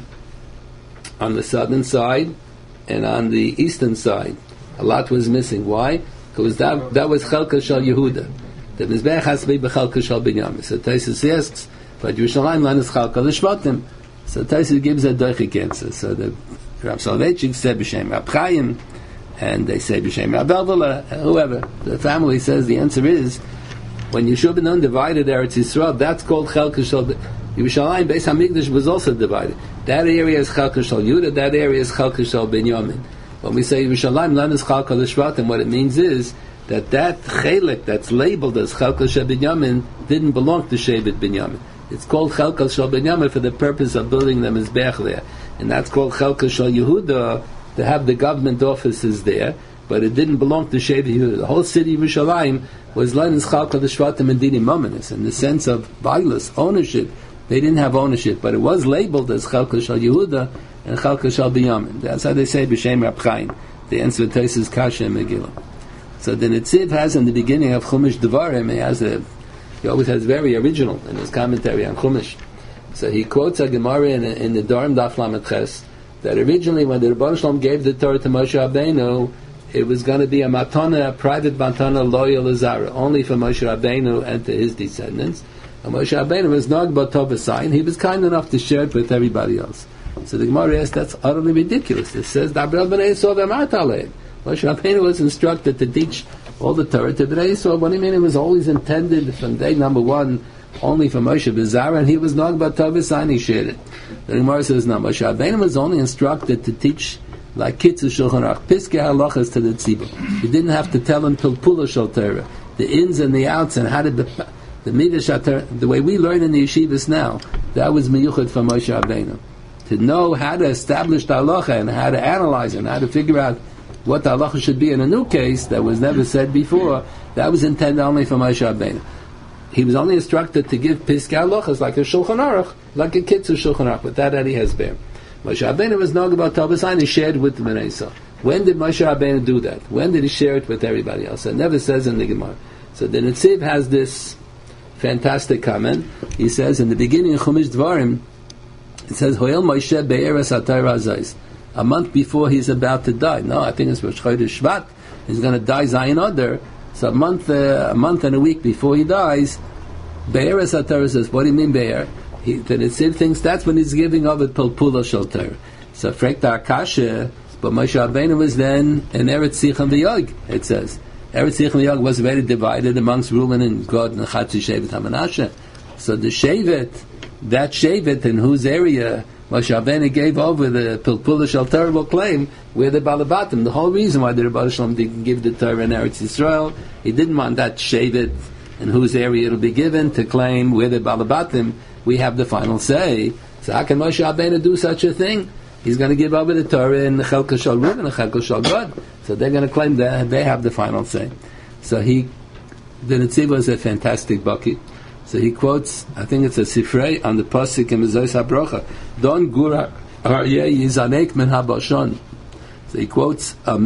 on the southern side and on the eastern side. A lot was missing. Why? Because that was Chalka Shal Yehuda. The Mizbech has to be B'Chalka Shal Binyamin. So Tosfos asks, but Yerushalayim land is Chalka l'Shvatim. So Tosfos gives a doichik answer. So the Rav Soloveitchik said B'Shem Rab Chaim, and they say B'Shem Rab Elvela, whoever. The family says the answer is, when Yeshua ben Nun divided Eretz Yisrael, that's called Chalka Shal Yerushalayim. Beis Hamikdash was also divided. That area is Chalka Shal Yehuda, that area is Chalka Shal Binyamin. When we say Yerushalayim land is Chalka l'Shvatim, what it means is that chelik that's labeled as Chalka Shal Binyamin didn't belong to Shevet Binyamin. It's called Chalka Shal Binyamin for the purpose of building the Mizbech there. And that's called Chalka Shal Yehuda to have the government offices there, but it didn't belong to Shevet Yehuda. The whole city of Yerushalayim was Lenin's Chalka L'Shvatim and Dinim Mominus. In the sense of Bailas, ownership, they didn't have ownership, but it was labeled as Chalka Shal Yehuda and Chalka Shal Binyamin. That's how they say B'Shem Rab Chaim. The answer to Tosfos Kasha and Megillah. So the Netziv has in the beginning of Chumash Devarim, he always has very original in his commentary on Chumash. So he quotes a Gemara in the Dvarim Daf Lamed Ches that originally when the Rebbeinu Shalom gave the Torah to Moshe Rabbeinu, it was going to be a matana, a private matana, loyal Lazara, only for Moshe Rabbeinu and to his descendants. And Moshe Rabbeinu was not about Tovasai, he was kind enough to share it with everybody else. So the Gemara asks, that's utterly ridiculous. It says, Dabrel b'nei Yisrael v'amart aleim. Moshe Rabbeinu was instructed to teach all the Torah to Bnei Yisrael. What do you mean? It was always intended from day number one only for Moshe Bezara, and he was not about Tovasai, and he shared it. The Gemara says, no, Moshe Rabbeinu was only instructed to teach like Kitzur Shulchan Aruch, Piskei Halachas to the Tzibur. He didn't have to tell him Pilpula Shel Torah, the ins and the outs, and how to the Midrash the way we learn in the yeshivas now. That was miyuchad for Moshe Rabbeinu, to know how to establish the halacha and how to analyze it and how to figure out what the halacha should be in a new case that was never said before. That was intended only for Moshe Rabbeinu. He was only instructed to give Piskei Halachas like a Shulchan Aruch, like a Kitzur Shulchan Aruch, but that he has bear. Moshe Rabbeinu was nog about Tovasai, and he shared with the Bnei Yisrael. When did Moshe Rabbeinu do that? When did he share it with everybody else? It never says in the Gemara. So the Netziv has this fantastic comment. He says in the beginning of Chumash Dvarim, it says, Hoel Moshe be'eres HaTorah Azais. A month before he's about to die. No, I think it's Rosh Chodesh Shvat. He's going to die Zayin Adar. So a month and a week before he dies, be'eres HaTorah says, what do you mean be'er? The Netziv thinks that's when he's giving over Pilpula Shel Torah. So Frekta Akasha, but Moshe Rabbeinu was then in Eretz Sichon v'Yog, it says. Eretz Sichon v'Yog was very divided amongst Reuben and Gad and Chatzi Shevet HaManashe. So the Shevet, that Shevet in whose area Moshe Rabbeinu gave over the Pilpula Shel Torah will claim we're the Balabatim. The whole reason why the Rebbeinu Shalom didn't give the Torah in Eretz Yisrael, he didn't want that Shevet in whose area it'll be given to claim we're the Balabatim. We have the final say. So how can Moshe Rabbeinu do such a thing? He's going to give over the Torah in Chelka Shal Reuben and Chelka Shal Gad. So they're going to claim that they have the final say. So the Netziv was a fantastic bucket. So he quotes, I think it's a Sifrei on the Pasuk in Mezos HaBrocha. Don Gura Aryeh Yizanek Men HaBashon. So he quotes I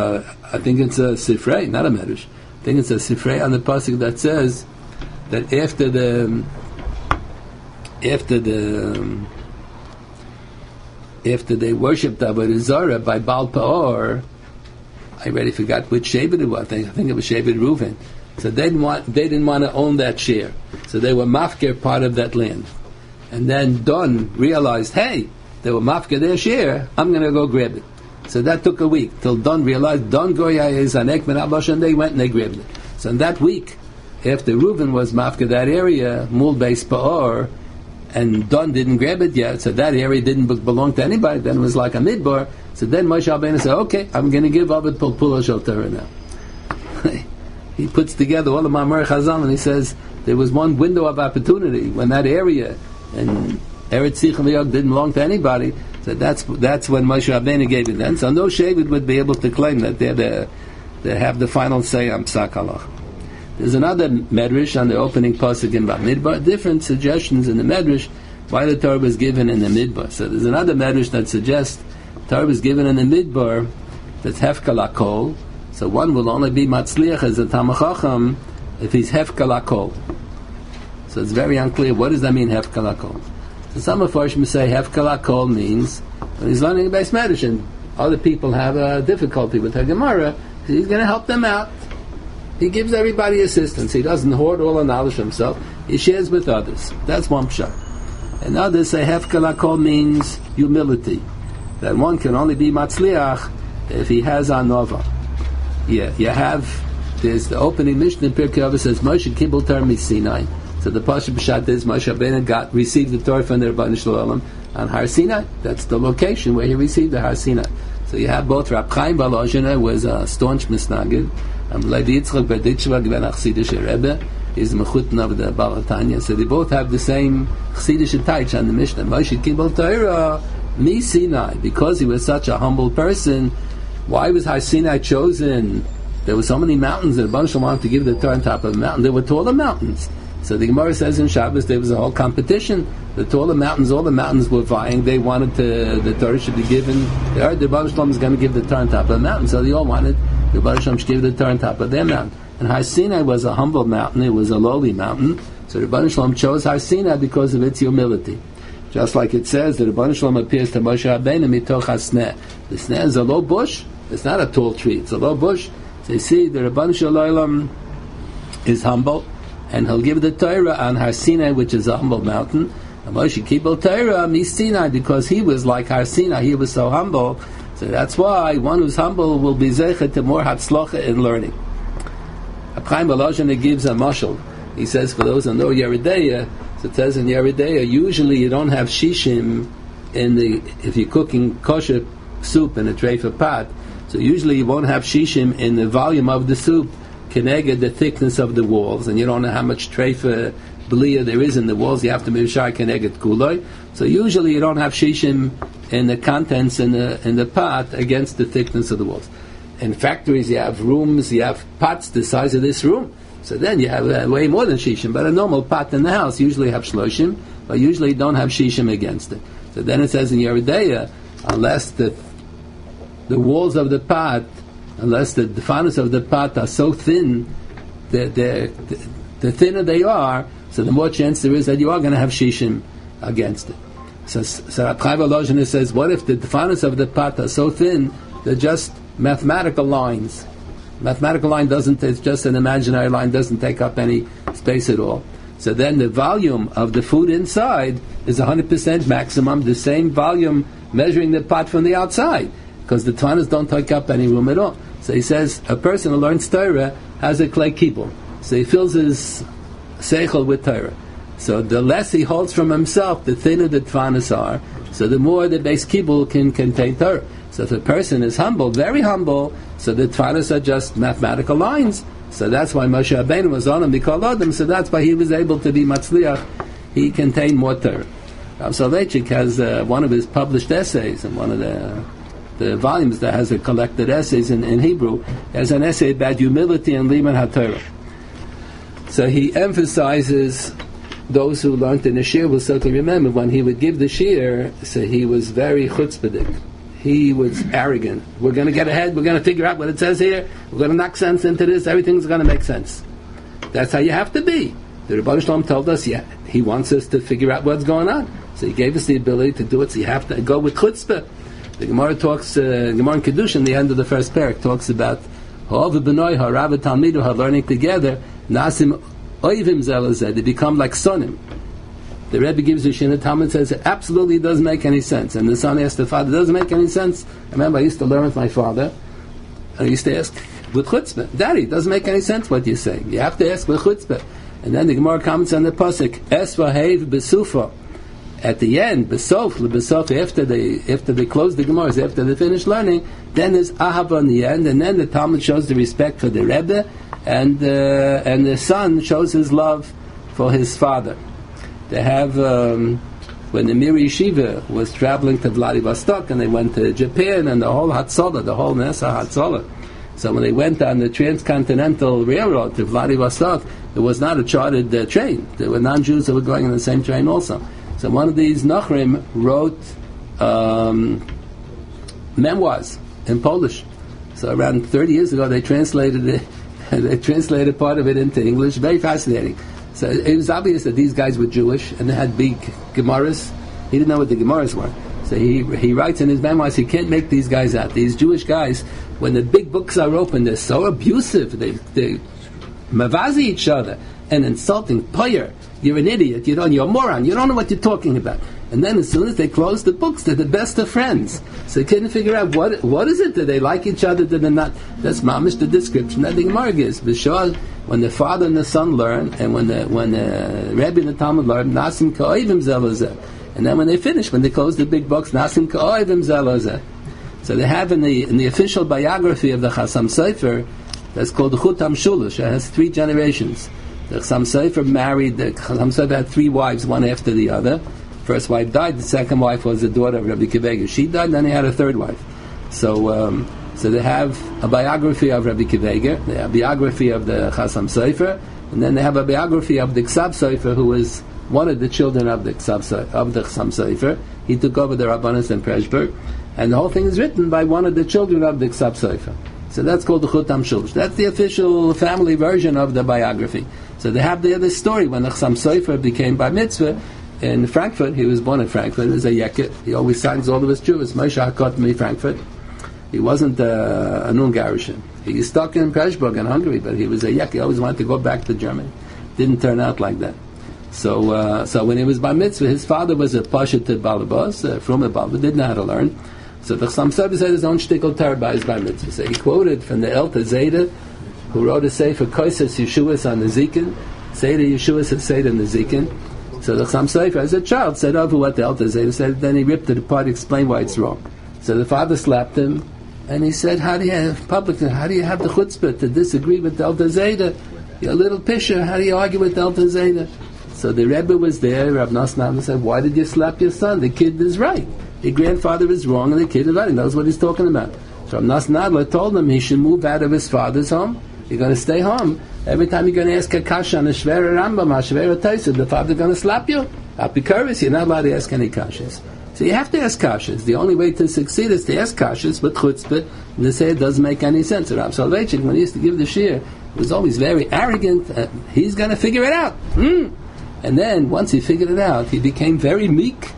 think it's a Sifrei, not a Medrash. I think it's a Sifrei on the Pasuk that says that after the after they worshipped Avodah Zarah by Baal Peor, I already forgot which Shevet it was. I think it was Shevet Reuven. So they didn't want to own that share. So they were mafker part of that land. And then Don realized, hey, they were mafker their share. I'm going to go grab it. So that took a week till Don realized Don Goya is an Ekman Abash, and they went and they grabbed it. So in that week, after Reuven was mafker that area, Mul Beis Peor, and Don didn't grab it yet, so that area didn't belong to anybody. Then it was like a midbar. So then Moshe Rabbeinu said, okay, I'm going to give Ovid Pulpula Shel Torah now. He puts together all of Ma'amar Chazal and he says there was one window of opportunity when that area and Eretz Sich and V'yog didn't belong to anybody. So that's when Moshe Rabbeinu gave it then. So no Shevet would be able to claim that they have the final say on Psak Halach. There's another Medrash on the opening pasuk in Bamidbar. Different suggestions in the Medrash why the Torah was given in the Midbar. So there's another Medrash that suggests Torah was given in the Midbar that's Hefkal HaKol. So one will only be Matzliach as a Talmid Chacham if he's Hefkal HaKol. So it's very unclear. What does that mean, Hefkal HaKol? So some of Farshim say Hefkal HaKol means when he's learning a base Medrash and other people have a difficulty with her Gemara, he's going to help them out. He gives everybody assistance. He doesn't hoard all the knowledge for himself. He shares with others. That's one pshat. And others say Hefkal HaKol means humility. That one can only be Matzliach if he has Anova. Yeah, there's the opening Mishnah in Pirkei Avos says Moshe Kibbel Torah Sinai. So the Pasha B'shat is Moshe Rabbeinu received the Torah from the Rebbeinu Shalom on Har Sinai. That's the location where he received the Har Sinai. So you have both Rab Chaim Volozhin was a staunch Misnagid, and Levi Yitzchak Berditshva given a Chassidische Rebbe is Mechutin of the Baal Tanya. So they both have the same Chassidische Taich on the Mishnah. Moshe Kibbel Torah Sinai, because he was such a humble person. Why was Har Sinai chosen? There were so many mountains that Rebbeinu Shalom wanted to give the Torah on top of the mountain. There were taller mountains. So the Gemara says in Shabbos there was a whole competition. The taller mountains, all the mountains were vying. They wanted the Torah should be given. They heard the Rebbeinu Shalom was going to give the Torah on top of the mountain, so they all wanted the Rebbeinu Shalom should give the Torah on top of their mountain. And Har Sinai was a humble mountain. It was a lowly mountain. So the Rebbeinu Shalom chose Har Sinai because of its humility. Just like it says that the Rebbeinu Shalom appears to Moshe Rabbeinu mitoch hasneh. The sneh is a low bush. It's not a tall tree. It's a low bush. So you see, the Rebbeinu Shalom is humble, and he'll give the Torah on Har Sinai, which is a humble mountain. And Moshe Kibbel Torah Sinai, because he was like Har Sinai. He was so humble. So that's why one who's humble will be zeichet to more hatzlocha in learning. Chaim Volozhin gives a mashal. He says, for those who know Yeridea, so it says in Yeridea, usually you don't have shishim if you're cooking kosher soup in a treifa pot. So usually you won't have shishim in the volume of the soup, keneged the thickness of the walls, and you don't know how much treifa belia there is in the walls. You have to be shar keneged kuloi. So usually you don't have shishim in the contents in the pot against the thickness of the walls. In factories you have rooms, you have pots the size of this room. So then you have way more than shishim. But a normal pot in the house usually have shloshim, but usually don't have shishim against it. So then it says in Yeridea, unless the walls of the pot, unless the defanas of the pot are so thin, the thinner they are, so the more chance there is that you are going to have shishim against it. So Rab Chaim Volozhin says, what if the defanas of the pot are so thin, they're just mathematical lines. Mathematical line it's just an imaginary line, doesn't take up any space at all. So then the volume of the food inside is 100% maximum, the same volume measuring the pot from the outside, because the tfanas don't take up any room at all. So he says a person who learns Torah has a clay kibul. So he fills his seichel with Torah. So the less he holds from himself, the thinner the tfanas are. So the more the base kibul can contain Torah. So if a person is humble, very humble, so the tfanas are just mathematical lines. So that's why Moshe Rabbeinu was on him, because Adam. So that's why he was able to be matzliach. He contained more Torah. Rav Soloveitchik has one of his published essays, and one of the volumes that has a collected essays in Hebrew, has an essay about humility and liman haTorah. So he emphasizes those who learned in the shir will certainly remember when he would give the shir. So he was very chutzpahdik. He was arrogant. We're going to get ahead. We're going to figure out what it says here. We're going to knock sense into this. Everything's going to make sense. That's how you have to be. The Rebbeinu Shalom told us, he wants us to figure out what's going on. So he gave us the ability to do it, so you have to go with chutzpah. The Gemara talks, Gemara in Kedushin, the end of the first parak, talks about ha'ov b'noi, ha'rav talmidu, learning together, nasim oivim zelazeh, they become like sonim. The Rebbe gives a Shina, Talmud says it absolutely doesn't make any sense. And the son asked the father, doesn't make any sense? I remember I used to learn with my father, and I used to ask, with chutzpah, Daddy, it doesn't make any sense what you're saying. You have to ask with chutzpah. And then the Gemara comments on the pasuk, Es v'heiv b'sufa. At the end, b'sof, after they close the Gemaras, after they finish learning, then there's ahava in the end, and then the Talmud shows the respect for the Rebbe, and the son shows his love for his father. They have, when the Mir Yeshiva was traveling to Vladivostok, and they went to Japan, and the whole Hatzalah, the whole Nesa Hatzalah. So when they went on the transcontinental railroad to Vladivostok, it was not a chartered train. There were non-Jews that were going on the same train also. So one of these Nachrim wrote memoirs in Polish. So around 30 years ago, they translated it. They translated part of it into English. Very fascinating. So it was obvious that these guys were Jewish and they had big Gemaras. He didn't know what the Gemaras were. So he writes in his memoirs, he can't make these guys out. These Jewish guys, when the big books are open, they're so abusive. They mavazi each other and insulting. Poyer, you're an idiot. You're a moron. You don't know what you're talking about. And then as soon as they close the books, they're the best of friends. So they couldn't figure out what is it. Do they like each other? Do they not? That's mamish the description that the Gemara gives. B'shor, when the father and the son learn, and when the Rebbe and the Talmud learn, nasim ka'oivim zelozeh. And then when they finish, when they close the big books, nasim ka'oivim zelozeh. So they have in the official biography of the Chassam Sofer, that's called the Chutam Shulush. It has 3 generations. The Chassam Sofer married. The Chassam Sofer had 3 wives, one after the other. First wife died. The second wife was the daughter of Rabbi Akiva Eiger. She died. Then he had a 3rd wife. So they have a biography of Rabbi Akiva Eiger, they have a biography of the Chassam Sofer, and then they have a biography of the Ksav Sofer, who was one of the children of the Chassam Sofer. He took over the Rabbanos in Preshburg, and the whole thing is written by one of the children of the Ksav Sofer. So that's called the Chutam Shulush. That's the official family version of the biography. So they have the other story when the Chassam Sofer became Bar Mitzvah in Frankfurt. He was born in Frankfurt as a Yekit. He always signs all of his Jews. Moshe HaKotmi, Frankfurt. He wasn't an Ungarishan. He stuck in Preshburg in Hungary, but he was a Yekit. He always wanted to go back to Germany. Didn't turn out like that. So when he was Bar Mitzvah, his father was a Pasha to Balabas, from a Balabas, didn't know how to learn. So the Chassam Sofer said his own shtickle Torah by his Bar Mitzvah. So he quoted from the Elta Zayda, who wrote a sefer Koisas Yeshuas on the Zikin, Zayda Yeshuas had Zayda on the Zikin. So the Chassam Sofer, as a child, said over what the Elta Zayda said, then he ripped it apart, explained why it's wrong. So the father slapped him, and he said, how do you have the chutzpah to disagree with the Elta Zayda? You're a little pisher, how do you argue with the Elta Zayda? So the Rebbe was there, Rav Nosson said, why did you slap your son? The kid is right. Your grandfather is wrong and the kid is right. He knows what he's talking about. So Rav Nosson told him he should move out of his father's home. You're going to stay home. Every time you're going to ask a kasha on a Shvera Rambam, a Shvera Taisa, the father's going to slap you. Apikaris, you're not allowed to ask any kashas. So you have to ask kashas. The only way to succeed is to ask kashas with chutzpah, and to say it doesn't make any sense. Rav Soloveitchik, when he used to give the shir, was always very arrogant. He's going to figure it out. And then, once he figured it out, he became very meek.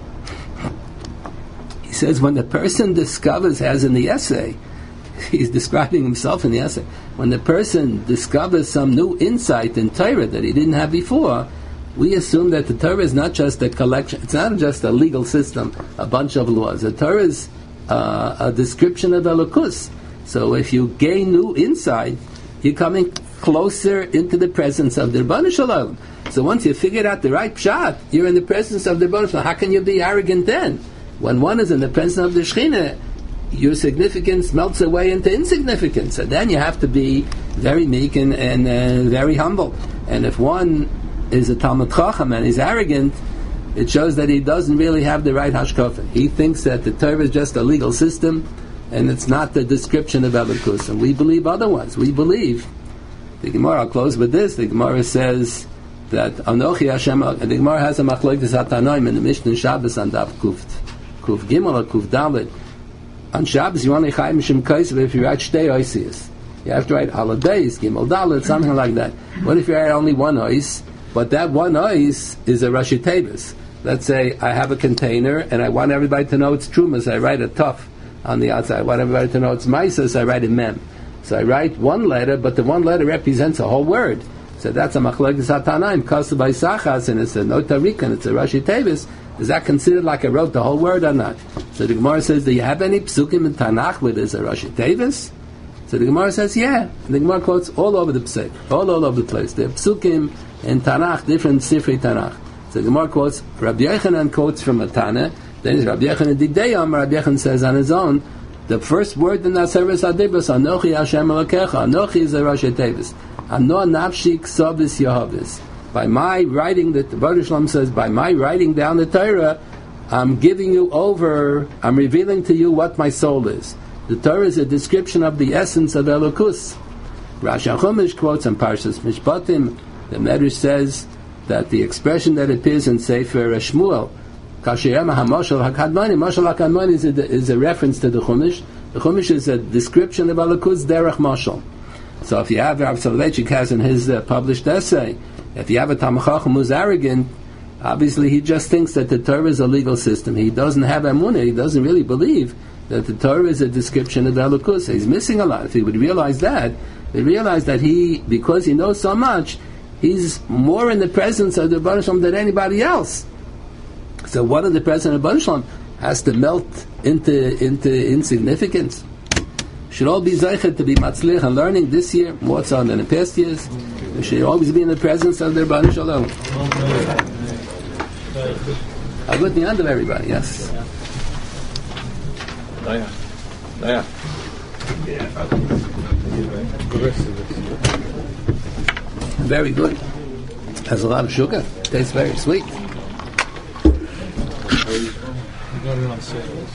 He says when the person discovers, as in the essay, he's describing himself in the essay, when the person discovers some new insight in Torah that he didn't have before, we assume that the Torah is not just a collection, it's not just a legal system, a bunch of laws. The Torah is a description of Elokus. So if you gain new insight, you're coming closer into the presence of the Rebbeinu Shalom. So once you figured out the right pshat, you're in the presence of the Rebbeinu Shalom. How can you be arrogant then? When one is in the presence of the Shekhinah, your significance melts away into insignificance. And then you have to be very meek and very humble. And if one is a Talmud Chacham and he's arrogant, it shows that he doesn't really have the right hashkafa. He thinks that the Torah is just a legal system and it's not the description of Elokus. And we believe otherwise. We believe, the Gemara, I'll close with this, the Gemara says that Anochi Hashem, and the Gemara has a machlokes hatanoim in the Mishnah Shabbos on Daf Kuf Gimel or Kuf Dalet. On Shabbos you only chayim mishum kaisav if you write shtei oisius. You have to write holidays, Gimel Dalet, something like that. What if you write only one ois? But that one ice is a Rashi Tevis. Let's say I have a container and I want everybody to know it's Trumas. I write a Tuf on the outside. I want everybody to know it's Maisa, so I write a Mem. So I write one letter, but the one letter represents a whole word. So that's a Machlekes HaTanaim, Kasu Baisachas, and it's a Notarik, and it's a Rashi Tevis. Is that considered like I wrote the whole word or not? So the Gemara says, do you have any psukim in Tanakh where there's a Rashi Tevis? So the Gemara says, yeah. And the Gemara quotes all over the Psik, all over the place. There are psukim in Tanakh, different Sifrei Tanakh. So the Gemara quotes, Rabbi Yochanan quotes from a Tana, then Rabbi Yochanan Dideyam, Rabbi Yochanan says on his own, the first word in that service Adibus, Anochi Hashem Elokecha, Anochi is a Rashi Tevis. Ano Nafshi Ksavis Yehavis. By my writing, the Baruch Shalom says, by my writing down the Torah, I'm giving you over, I'm revealing to you what my soul is. The Torah is a description of the essence of Elokus. Rashi Chumash quotes on Parshas Mishpatim, the Medrash says that the expression that appears in Sefer Shmuel, Kashiyama HaMoshel HaKadmoni, Moshel HaKadmoni is a reference to the Chumash. The Chumash is a description of Elokus Derech Moshel. So if you have Rav Soloveitchik has in his published essay, if you have a Talmid Chacham who's arrogant, obviously he just thinks that the Torah is a legal system. He doesn't have emunah. He doesn't really believe that the Torah is a description of Elokus. He's missing a lot. If he would realize that, he'd realize that because he knows so much, he's more in the presence of the Baruch Shalom than anybody else. So what of the presence of Baruch Shalom has to melt into insignificance. Should all be zeichet to be matzlich and learning this year more so than in past years. We should always be in the presence of the Baruch Shalom. How good the end of everybody, yes. Yeah. Very good. Has a lot of sugar. Tastes very sweet.